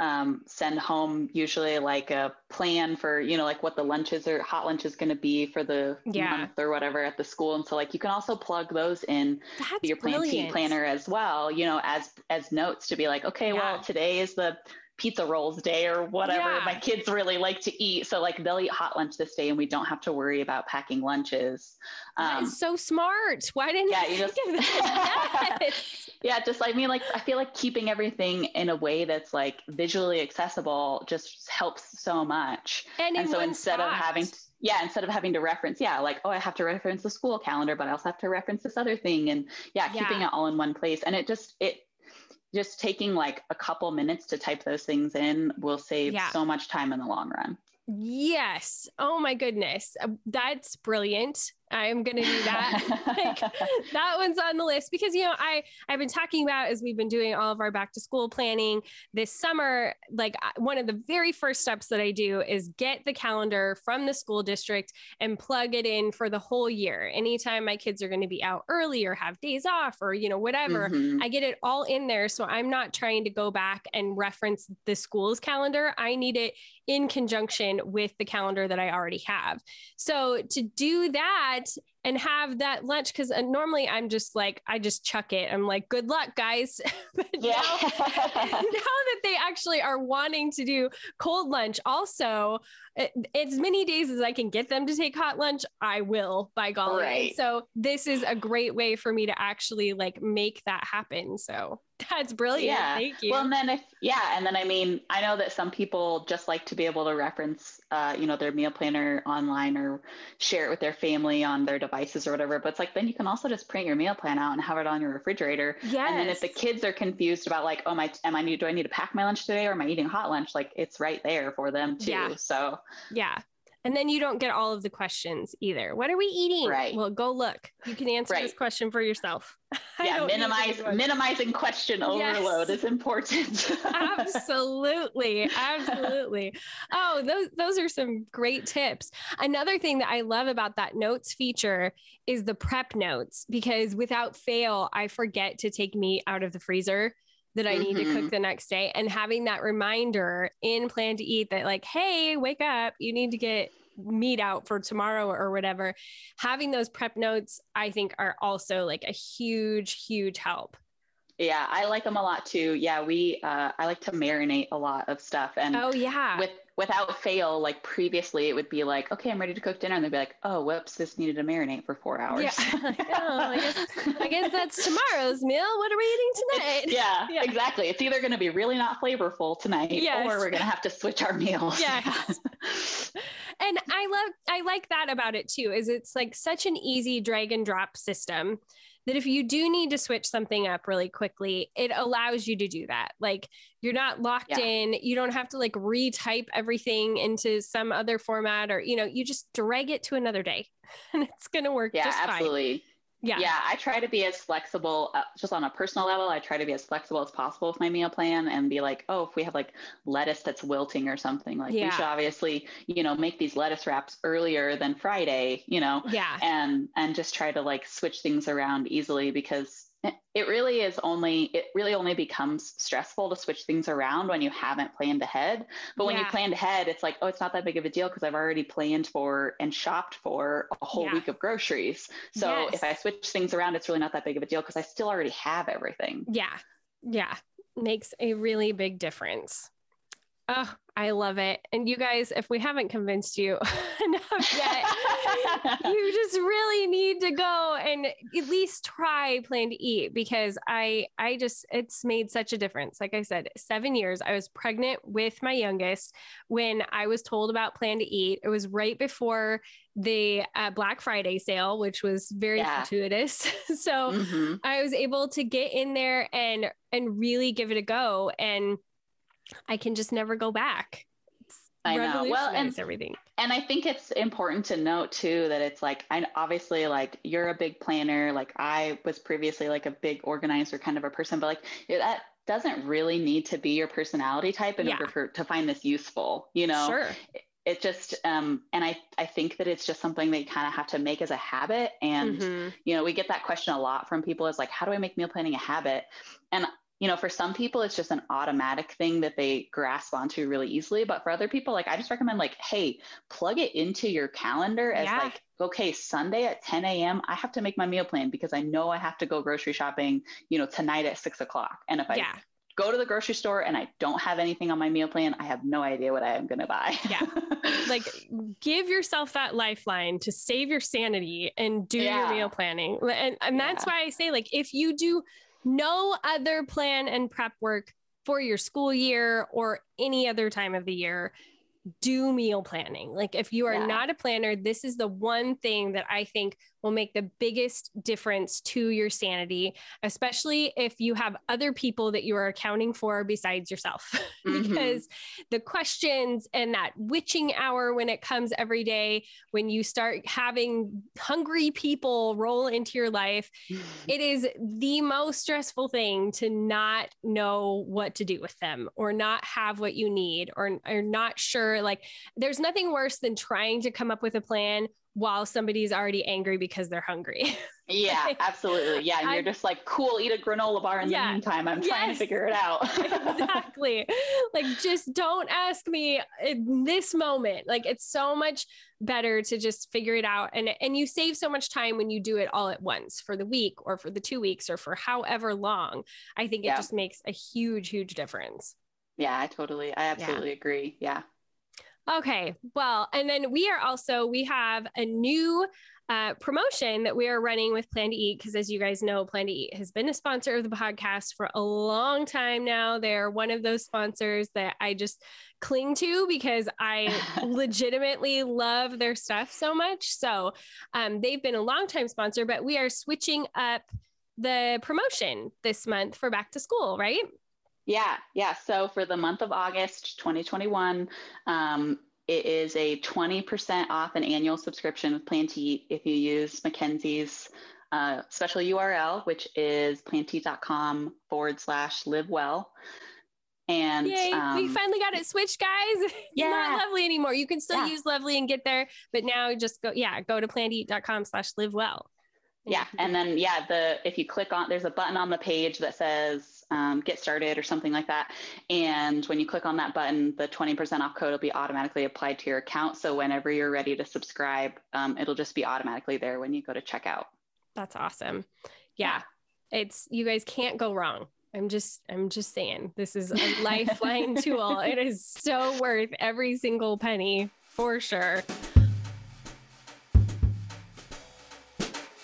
send home usually like a plan for, like what the lunches or hot lunch is going to be for the month or whatever at the school. And so like, you can also plug those in to your Plan to Eat planner as well, as notes to be like, okay, well, today is the pizza rolls day or whatever my kids really like to eat. So like they'll eat hot lunch this day and we don't have to worry about packing lunches. That is so smart. Why didn't you think of that? Yes. Yeah. Just I feel like keeping everything in a way that's like visually accessible just helps so much. And so instead of having to reference, like, oh, I have to reference the school calendar, but I also have to reference this other thing. And keeping it all in one place. And it just taking like a couple minutes to type those things in will save so much time in the long run. Yes. Oh my goodness. That's brilliant. I'm going to do that. That one's on the list because, I've been talking about, as we've been doing all of our back to school planning this summer, like one of the very first steps that I do is get the calendar from the school district and plug it in for the whole year. Anytime my kids are going to be out early or have days off or, whatever, I get it all in there. So I'm not trying to go back and reference the school's calendar. I need it in conjunction with the calendar that I already have. So to do that, and have that lunch, because normally I'm just like, I just chuck it. I'm like, good luck, guys. But now that they actually are wanting to do cold lunch, also, as many days as I can get them to take hot lunch, I will, by golly. Right. So this is a great way for me to actually like make that happen. So that's brilliant. Yeah. Thank you. Well, and then I know that some people just like to be able to reference, their meal planner online or share it with their family on their devices or whatever. But it's like, then you can also just print your meal plan out and have it on your refrigerator. Yes. And then if the kids are confused about like, oh, do I need to pack my lunch today or am I eating hot lunch? Like it's right there for them too. Yeah. So yeah. And then you don't get all of the questions either. What are we eating? Right. Well, go look. You can answer this question for yourself. Yeah, minimizing question overload is important. Absolutely. Absolutely. Oh, those are some great tips. Another thing that I love about that notes feature is the prep notes, because without fail, I forget to take meat out of the freezer that I need to cook the next day, and having that reminder in Plan to Eat that like, hey, wake up, you need to get meat out for tomorrow or whatever. Having those prep notes, I think, are also like a huge, huge help. Yeah, I like them a lot too. Yeah, I like to marinate a lot of stuff. And without fail, like previously it would be like, okay, I'm ready to cook dinner. And they'd be like, oh, whoops, this needed to marinate for 4 hours. Yeah. I guess that's tomorrow's meal. What are we eating tonight? Yeah, exactly. It's either going to be really not flavorful tonight, or we're going to have to switch our meals. Yes. And I like that about it too, is it's like such an easy drag and drop system that if you do need to switch something up really quickly, it allows you to do that. Like you're not locked in. You don't have to like retype everything into some other format or, you just drag it to another day and it's going to work just absolutely. fine. Yeah. Yeah. I try to be as flexible, just on a personal level. I try to be as flexible as possible with my meal plan and be like, oh, if we have like lettuce that's wilting or something, like we should obviously, make these lettuce wraps earlier than Friday, and just try to like switch things around easily, because it really only becomes stressful to switch things around when you haven't planned ahead. But when you planned ahead, it's like, oh, it's not that big of a deal because I've already planned for and shopped for a whole week of groceries. So if I switch things around, it's really not that big of a deal because I still already have everything. Yeah. Yeah. Makes a really big difference. Oh, I love it. And you guys, if we haven't convinced you enough yet, you just really need to go and at least try Plan to Eat, because it's made such a difference. Like I said, 7 years, I was pregnant with my youngest when I was told about Plan to Eat. It was right before the Black Friday sale, which was very fortuitous. So I was able to get in there and really give it a go. And I can just never go back. I know. Well, and everything. And I think it's important to note too, that it's like, obviously like you're a big planner. Like I was previously like a big organizer kind of a person, but like that doesn't really need to be your personality type in order to find this useful, Sure. It just, and I think that it's just something that you kind of have to make as a habit. And, we get that question a lot from people, is like, how do I make meal planning a habit? And for some people, it's just an automatic thing that they grasp onto really easily. But for other people, like I just recommend like, hey, plug it into your calendar as like, okay, Sunday at 10 a.m., I have to make my meal plan because I know I have to go grocery shopping, tonight at 6 o'clock. And if I go to the grocery store and I don't have anything on my meal plan, I have no idea what I am going to buy. Like give yourself that lifeline to save your sanity and do your meal planning. And that's why I say, like, if you do no other plan and prep work for your school year or any other time of the year, do meal planning. Like if you are not a planner, this is the one thing that I think will make the biggest difference to your sanity, especially if you have other people that you are accounting for besides yourself. Because the questions and that witching hour when it comes every day, when you start having hungry people roll into your life, it is the most stressful thing to not know what to do with them or not have what you need or not sure. Like there's nothing worse than trying to come up with a plan while somebody's already angry because they're hungry. Yeah, absolutely. Yeah. And you're just like, cool, eat a granola bar in the meantime. I'm trying to figure it out. Exactly. Like, just don't ask me in this moment. Like, it's so much better to just figure it out. And you save so much time when you do it all at once for the week or for the 2 weeks or for however long. I think it just makes a huge, huge difference. Yeah, I absolutely agree. Yeah. Okay. Well, and then we have a new promotion that we are running with Plan to Eat, because as you guys know, Plan to Eat has been a sponsor of the podcast for a long time now. They're one of those sponsors that I just cling to because I legitimately love their stuff so much. So they've been a long-time sponsor, but we are switching up the promotion this month for back to school, right? Yeah. So for the month of August 2021, it is a 20% off an annual subscription with Plan to Eat if you use Mackenzie's special URL, which is planteat.com/livewell. And yay, we finally got it switched, guys. It's not Lovely anymore. You can still use Lovely and get there, but now just go to planteat.com/livewell. Yeah. And then, if you click on, there's a button on the page that says get started or something like that. And when you click on that button, the 20% off code will be automatically applied to your account. So whenever you're ready to subscribe, it'll just be automatically there when you go to checkout. That's awesome. Yeah. You guys can't go wrong. I'm just saying, this is a lifeline tool. It is so worth every single penny for sure.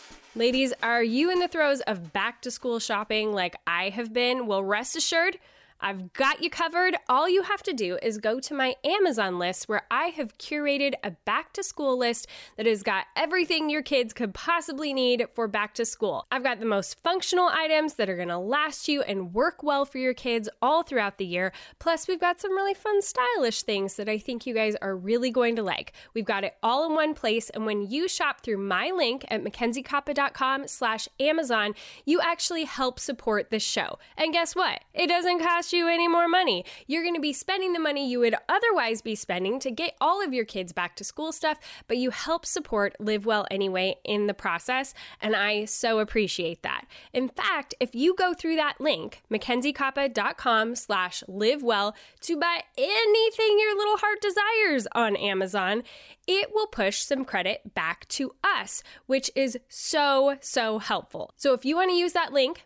Ladies, are you in the throes of back to school shopping like I have been? Well, rest assured, I've got you covered. All you have to do is go to my Amazon list where I have curated a back to school list that has got everything your kids could possibly need for back to school. I've got the most functional items that are going to last you and work well for your kids all throughout the year. Plus, we've got some really fun, stylish things that I think you guys are really going to like. We've got it all in one place. And when you shop through my link at MackenzieKoppa.com/Amazon, you actually help support this show. And guess what? It doesn't cost you any more money. You're going to be spending the money you would otherwise be spending to get all of your kids back to school stuff, but you help support Live Well Anyway in the process, and I so appreciate that. In fact, if you go through that link, MackenzieKoppa.com/livewell, to buy anything your little heart desires on Amazon, it will push some credit back to us, which is so helpful. So if you want to use that link,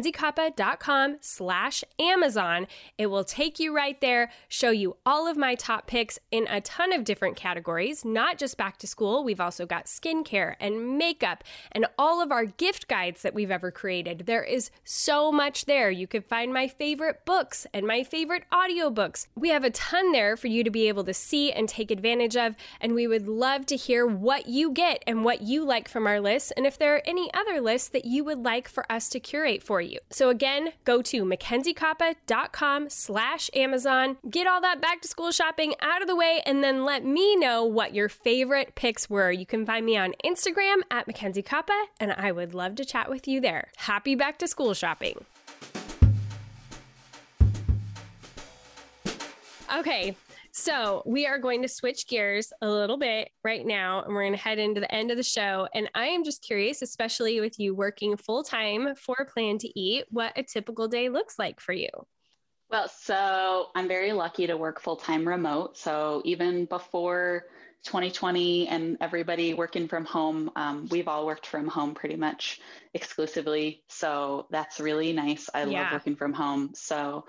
MackenzieKoppa.com/Amazon, it will take you right there, show you all of my top picks in a ton of different categories, not just back to school. We've also got skincare and makeup and all of our gift guides that we've ever created. There is so much there. You can find my favorite books and my favorite audiobooks. We have a ton there for you to be able to see and take advantage of, and we would love to hear what you get and what you like from our list, and if there are any other lists that you would like for us to curate for you. So again, go to MackenzieKoppa.com/Amazon, get all that back to school shopping out of the way, and then let me know what your favorite picks were. You can find me on Instagram at MackenzieKoppa, and I would love to chat with you there. Happy back to school shopping. Okay, so we are going to switch gears a little bit right now, and we're going to head into the end of the show. And I am just curious, especially with you working full-time for Plan to Eat, what a typical day looks like for you. Well, so I'm very lucky to work full-time remote. So even before 2020 and everybody working from home, we've all worked from home pretty much exclusively. So that's really nice. I love working from home. So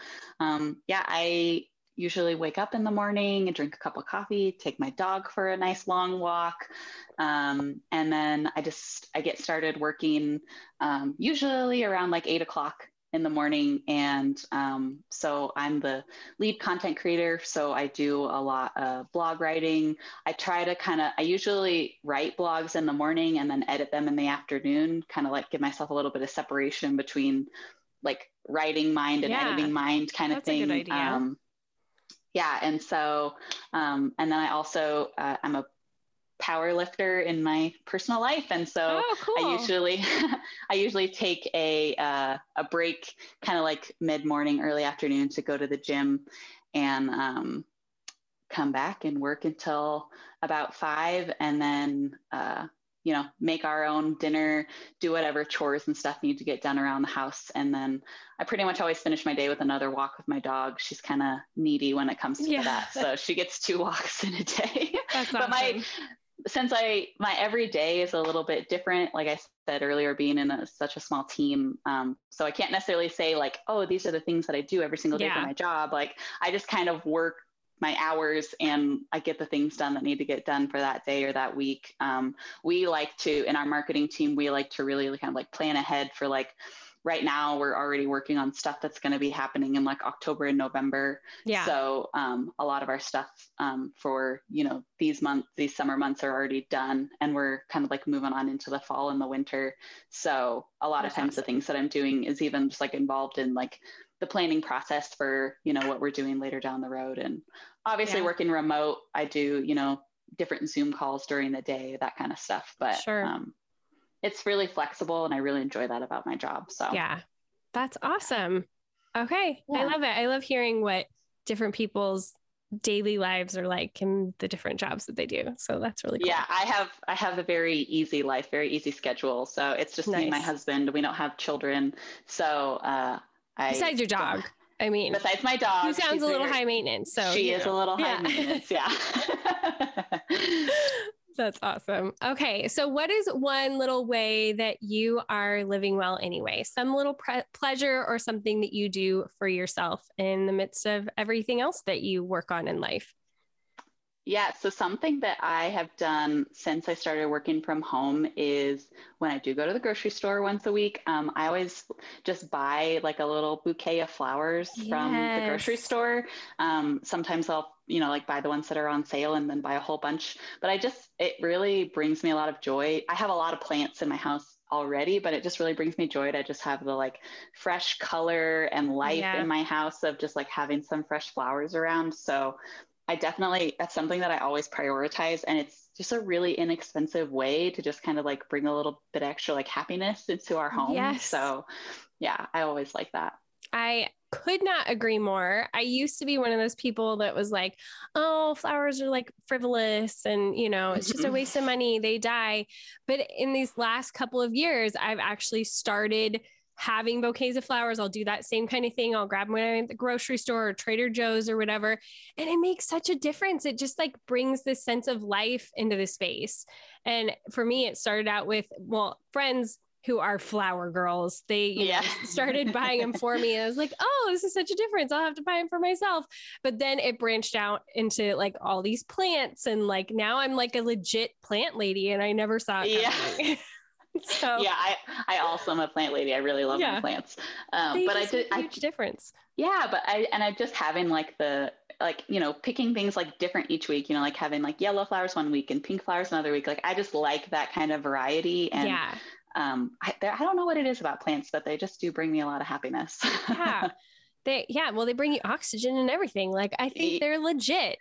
I usually wake up in the morning and drink a cup of coffee, take my dog for a nice long walk. And then I get started working usually around like 8 o'clock in the morning. And so I'm the lead content creator. So I do a lot of blog writing. I usually write blogs in the morning and then edit them in the afternoon, kind of like give myself a little bit of separation between like writing mind and editing mind kind of thing. That's a good idea. And so, and then I also, I'm a power lifter in my personal life. And so I usually take a break kind of like mid-morning, early afternoon to go to the gym and come back and work until about 5, and then, make our own dinner, do whatever chores and stuff need to get done around the house. And then I pretty much always finish my day with another walk with my dog. She's kind of needy when it comes to that. So she gets 2 walks in a day. That's but awesome. my every day is a little bit different, like I said earlier, being in such a small team. So I can't necessarily say like, oh, these are the things that I do every single day for my job. Like I just kind of work my hours and I get the things done that need to get done for that day or that week. We like to, in our marketing team, we like to really kind of like plan ahead for like, right now we're already working on stuff that's going to be happening in like October and November. So a lot of our stuff for, these summer months are already done, and we're kind of like moving on into the fall and the winter. So a lot of times the things that I'm doing is even just like involved in like the planning process for, what we're doing later down the road. And obviously working remote, I do, different Zoom calls during the day, that kind of stuff. But it's really flexible, and I really enjoy that about my job. So that's awesome. Okay. I love it. I love hearing what different people's daily lives are like and the different jobs that they do. So that's really cool. Yeah. I have a very easy life, very easy schedule. So it's just me and my husband. We don't have children. So, besides your dog. I mean, besides my dog, who sounds a little high maintenance. So she is a little high maintenance. Yeah. That's awesome. Okay. So what is one little way that you are living well anyway? Some little pleasure or something that you do for yourself in the midst of everything else that you work on in life? Yeah, so something that I have done since I started working from home is when I do go to the grocery store once a week, I always just buy like a little bouquet of flowers from the grocery Yes. store. Sometimes I'll, like buy the ones that are on sale and then buy a whole bunch. But it really brings me a lot of joy. I have a lot of plants in my house already, but it just really brings me joy to just have the like fresh color and life Yeah. in my house of just like having some fresh flowers around. So that's something that I always prioritize. And it's just a really inexpensive way to just kind of like bring a little bit extra like happiness into our home. Yes. So yeah, I always like that. I could not agree more. I used to be one of those people that was like, oh, flowers are like frivolous and, it's just a waste of money. They die. But in these last couple of years, I've actually started having bouquets of flowers. I'll do that same kind of thing. I'll grab one at the grocery store or Trader Joe's or whatever. And it makes such a difference. It just like brings this sense of life into the space. And for me, it started out with, friends who are flower girls. They, started buying them for me. And I was like, oh, this is such a difference. I'll have to buy them for myself. But then it branched out into like all these plants. And like, now I'm like a legit plant lady and I never saw it coming. Yeah. So yeah, I also am a plant lady. I really love my plants. But I did a huge difference. Yeah, but I just having like picking things like different each week, like having like yellow flowers one week and pink flowers another week. Like I just like that kind of variety. And I don't know what it is about plants, but they just do bring me a lot of happiness. Yeah. They bring you oxygen and everything. Like, I think they're legit.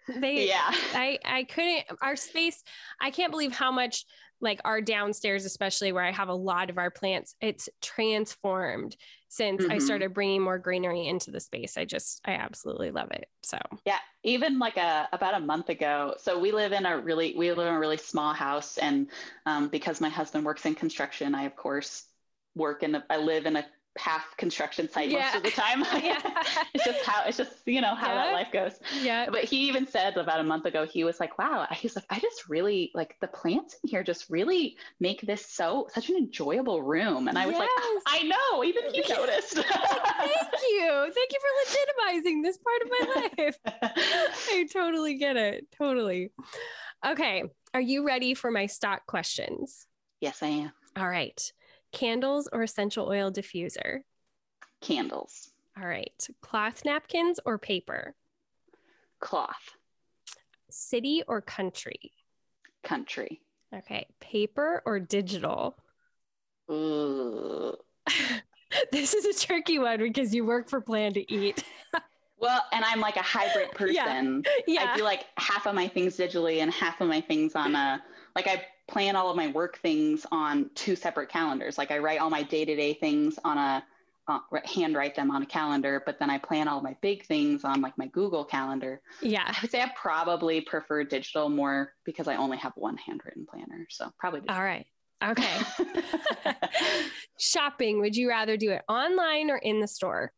Our space, I can't believe how much like our downstairs, especially where I have a lot of our plants, it's transformed since I started bringing more greenery into the space. I absolutely love it. So yeah, even like about a month ago. So we live in a really small house. And because my husband works in construction, I of course I live in a half construction site most of the time. It's just how that life goes. Yeah. But he even said about a month ago, he was like, wow, he's like, I just really like the plants in here just really make this such an enjoyable room. And I was like, I know, even he noticed. Thank you for legitimizing this part of my life. I totally get it. Totally. Okay. Are you ready for my stock questions? Yes, I am. All right. Candles or essential oil diffuser? Candles. All right. Cloth napkins or paper? Cloth. City or country? Country. Okay. Paper or digital? Ooh. This is a tricky one because you work for Plan to Eat. Well, and I'm like a hybrid person. Yeah. I do like half of my things digitally and half of my things on I plan all of my work things on two separate calendars. Like I write all my day-to-day things on handwrite them on a calendar, but then I plan all my big things on like my Google Calendar. Yeah. I would say I probably prefer digital more because I only have one handwritten planner. So probably digital. All right. Okay. Shopping. Would you rather do it online or in the store?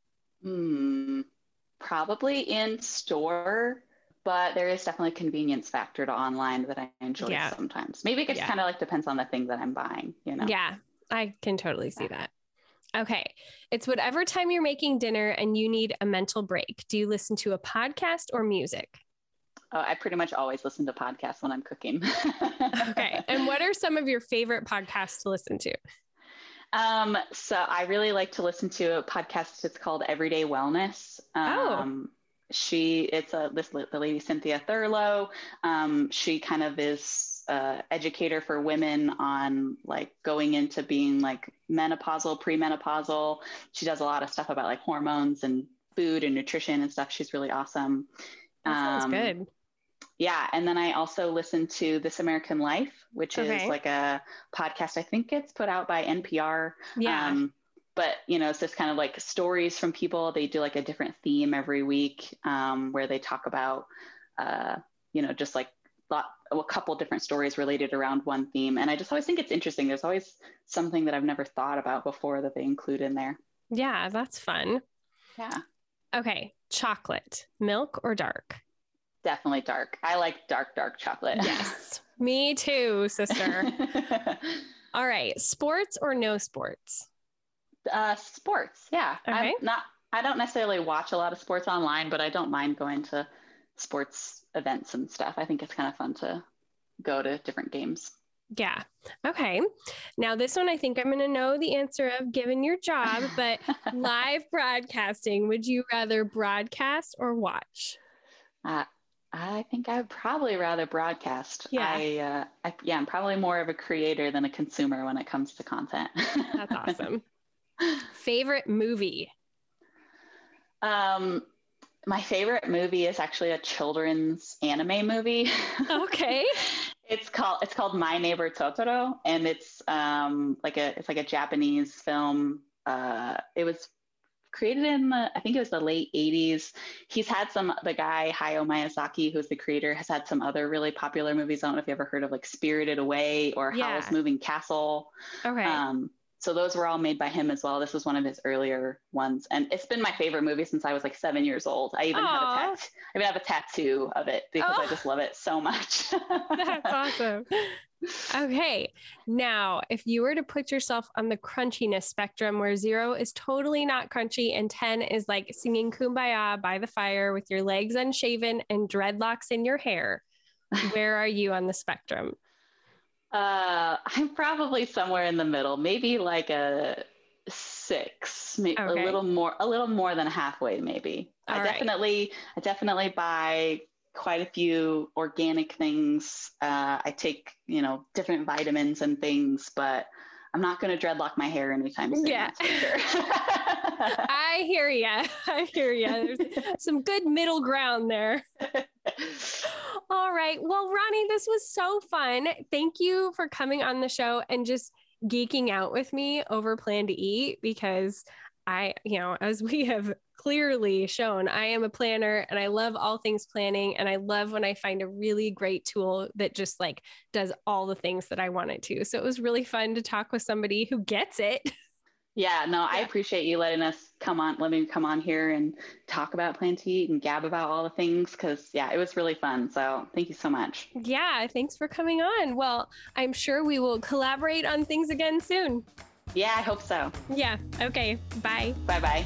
Probably in store, but there is definitely a convenience factor to online that I enjoy sometimes. Maybe it just kind of like depends on the thing that I'm buying, Yeah, I can totally see that. Okay. It's whatever time you're making dinner and you need a mental break. Do you listen to a podcast or music? Oh, I pretty much always listen to podcasts when I'm cooking. Okay. And what are some of your favorite podcasts to listen to? So I really like to listen to a podcast. It's called Everyday Wellness. The lady Cynthia Thurlow. She kind of is educator for women on like going into being like menopausal, premenopausal. She does a lot of stuff about like hormones and food and nutrition and stuff. She's really awesome. That sounds good. Yeah. And then I also listen to This American Life, which is like a podcast. I think it's put out by NPR. Yeah. But, it's just kind of like stories from people. They do like a different theme every week where they talk about, just like a couple different stories related around one theme. And I just always think it's interesting. There's always something that I've never thought about before that they include in there. Yeah, that's fun. Yeah. Okay. Chocolate, milk or dark? Definitely dark. I like dark chocolate. Yes. Me too, sister. All right. Sports or no sports? Sports. Yeah. Okay. I don't necessarily watch a lot of sports online, but I don't mind going to sports events and stuff. I think it's kind of fun to go to different games. Yeah. Okay. Now this one, I think I'm going to know the answer of given your job, but live broadcasting, would you rather broadcast or watch? I think I would probably rather broadcast. Yeah. I'm probably more of a creator than a consumer when it comes to content. That's awesome. Favorite movie? My favorite movie is actually a children's anime movie. Okay. It's called My Neighbor Totoro, and it's like a Japanese film. It was created in I think it was the late 80s. He's had the guy Hayao Miyazaki, who's the creator, has had some other really popular movies. I don't know if you ever heard of like Spirited Away or Howl's Moving Castle. Okay. So those were all made by him as well. This was one of his earlier ones. And it's been my favorite movie since I was like 7 years old. I even have a tattoo of it because I just love it so much. That's awesome. Okay. Now, if you were to put yourself on the crunchiness spectrum where 0 is totally not crunchy and 10 is like singing Kumbaya by the fire with your legs unshaven and dreadlocks in your hair, where are you on the spectrum? I'm probably somewhere in the middle, maybe like a 6, maybe a little more than halfway, maybe. I definitely buy quite a few organic things. I take, different vitamins and things, but I'm not going to dreadlock my hair anytime soon. Yeah. That's for sure. I hear ya. There's some good middle ground there. All right. Well, Ronnie, this was so fun. Thank you for coming on the show and just geeking out with me over Plan to Eat, because as we have clearly shown, I am a planner and I love all things planning. And I love when I find a really great tool that just like does all the things that I want it to. So it was really fun to talk with somebody who gets it. Yeah, no, I appreciate you letting me come on here and talk about Plan to Eat and gab about all the things, because it was really fun. So thank you so much. Yeah, thanks for coming on. Well, I'm sure we will collaborate on things again soon. Yeah, I hope so. Yeah. Okay. Bye. Bye-bye.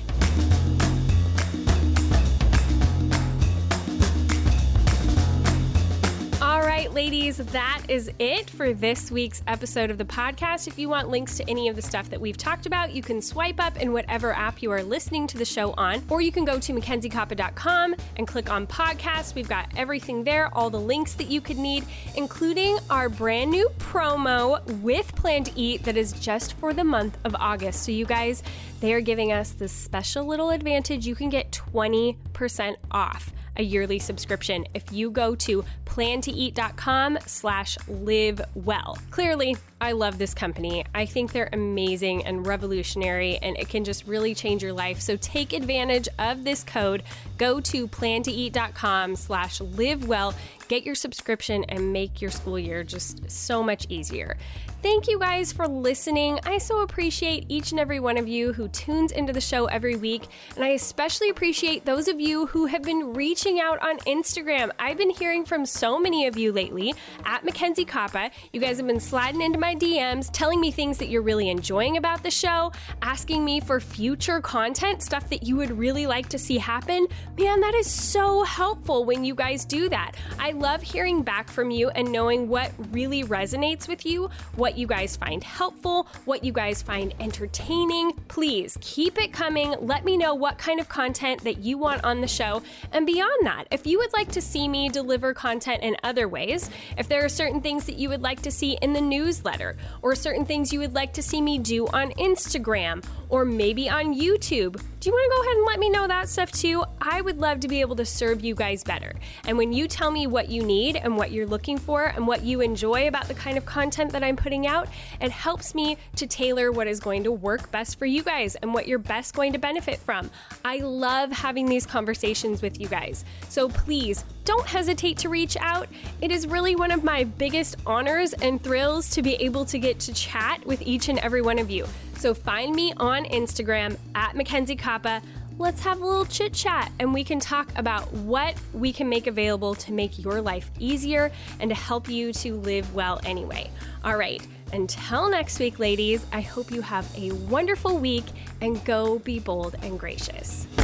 All right, ladies, that is it for this week's episode of the podcast. If you want links to any of the stuff that we've talked about, you can swipe up in whatever app you are listening to the show on, or you can go to MackenzieKoppa.com and click on podcasts. We've got everything there, all the links that you could need, including our brand new promo with Plan to Eat that is just for the month of August. So you guys, they are giving us this special little advantage. You can get 20% off a yearly subscription if you go to plantoeat.com/livewell. Clearly, I love this company. I think they're amazing and revolutionary, and it can just really change your life. So take advantage of this code. Go to plantoeat.com/livewell. Get your subscription and make your school year just so much easier. Thank you guys for listening. I so appreciate each and every one of you who tunes into the show every week. And I especially appreciate those of you who have been reaching out on Instagram. I've been hearing from so many of you lately at Mackenzie Koppa. You guys have been sliding into my DMs, telling me things that you're really enjoying about the show, asking me for future content, stuff that you would really like to see happen. Man, that is so helpful when you guys do that. I love hearing back from you and knowing what really resonates with you, what you guys find helpful, what you guys find entertaining. Please keep it coming. Let me know what kind of content that you want on the show. And beyond that, if you would like to see me deliver content in other ways, if there are certain things that you would like to see in the newsletter, or certain things you would like to see me do on Instagram, or maybe on YouTube, do you want to go ahead and let me know that stuff too? I would love to be able to serve you guys better. And when you tell me what you need and what you're looking for and what you enjoy about the kind of content that I'm putting out, it helps me to tailor what is going to work best for you guys and what you're best going to benefit from. I love having these conversations with you guys. So please don't hesitate to reach out. It is really one of my biggest honors and thrills to be able to get to chat with each and every one of you. So find me on Instagram at Mackenzie Koppa. Let's have a little chit chat and we can talk about what we can make available to make your life easier and to help you to live well anyway. All right, until next week, ladies, I hope you have a wonderful week and go be bold and gracious.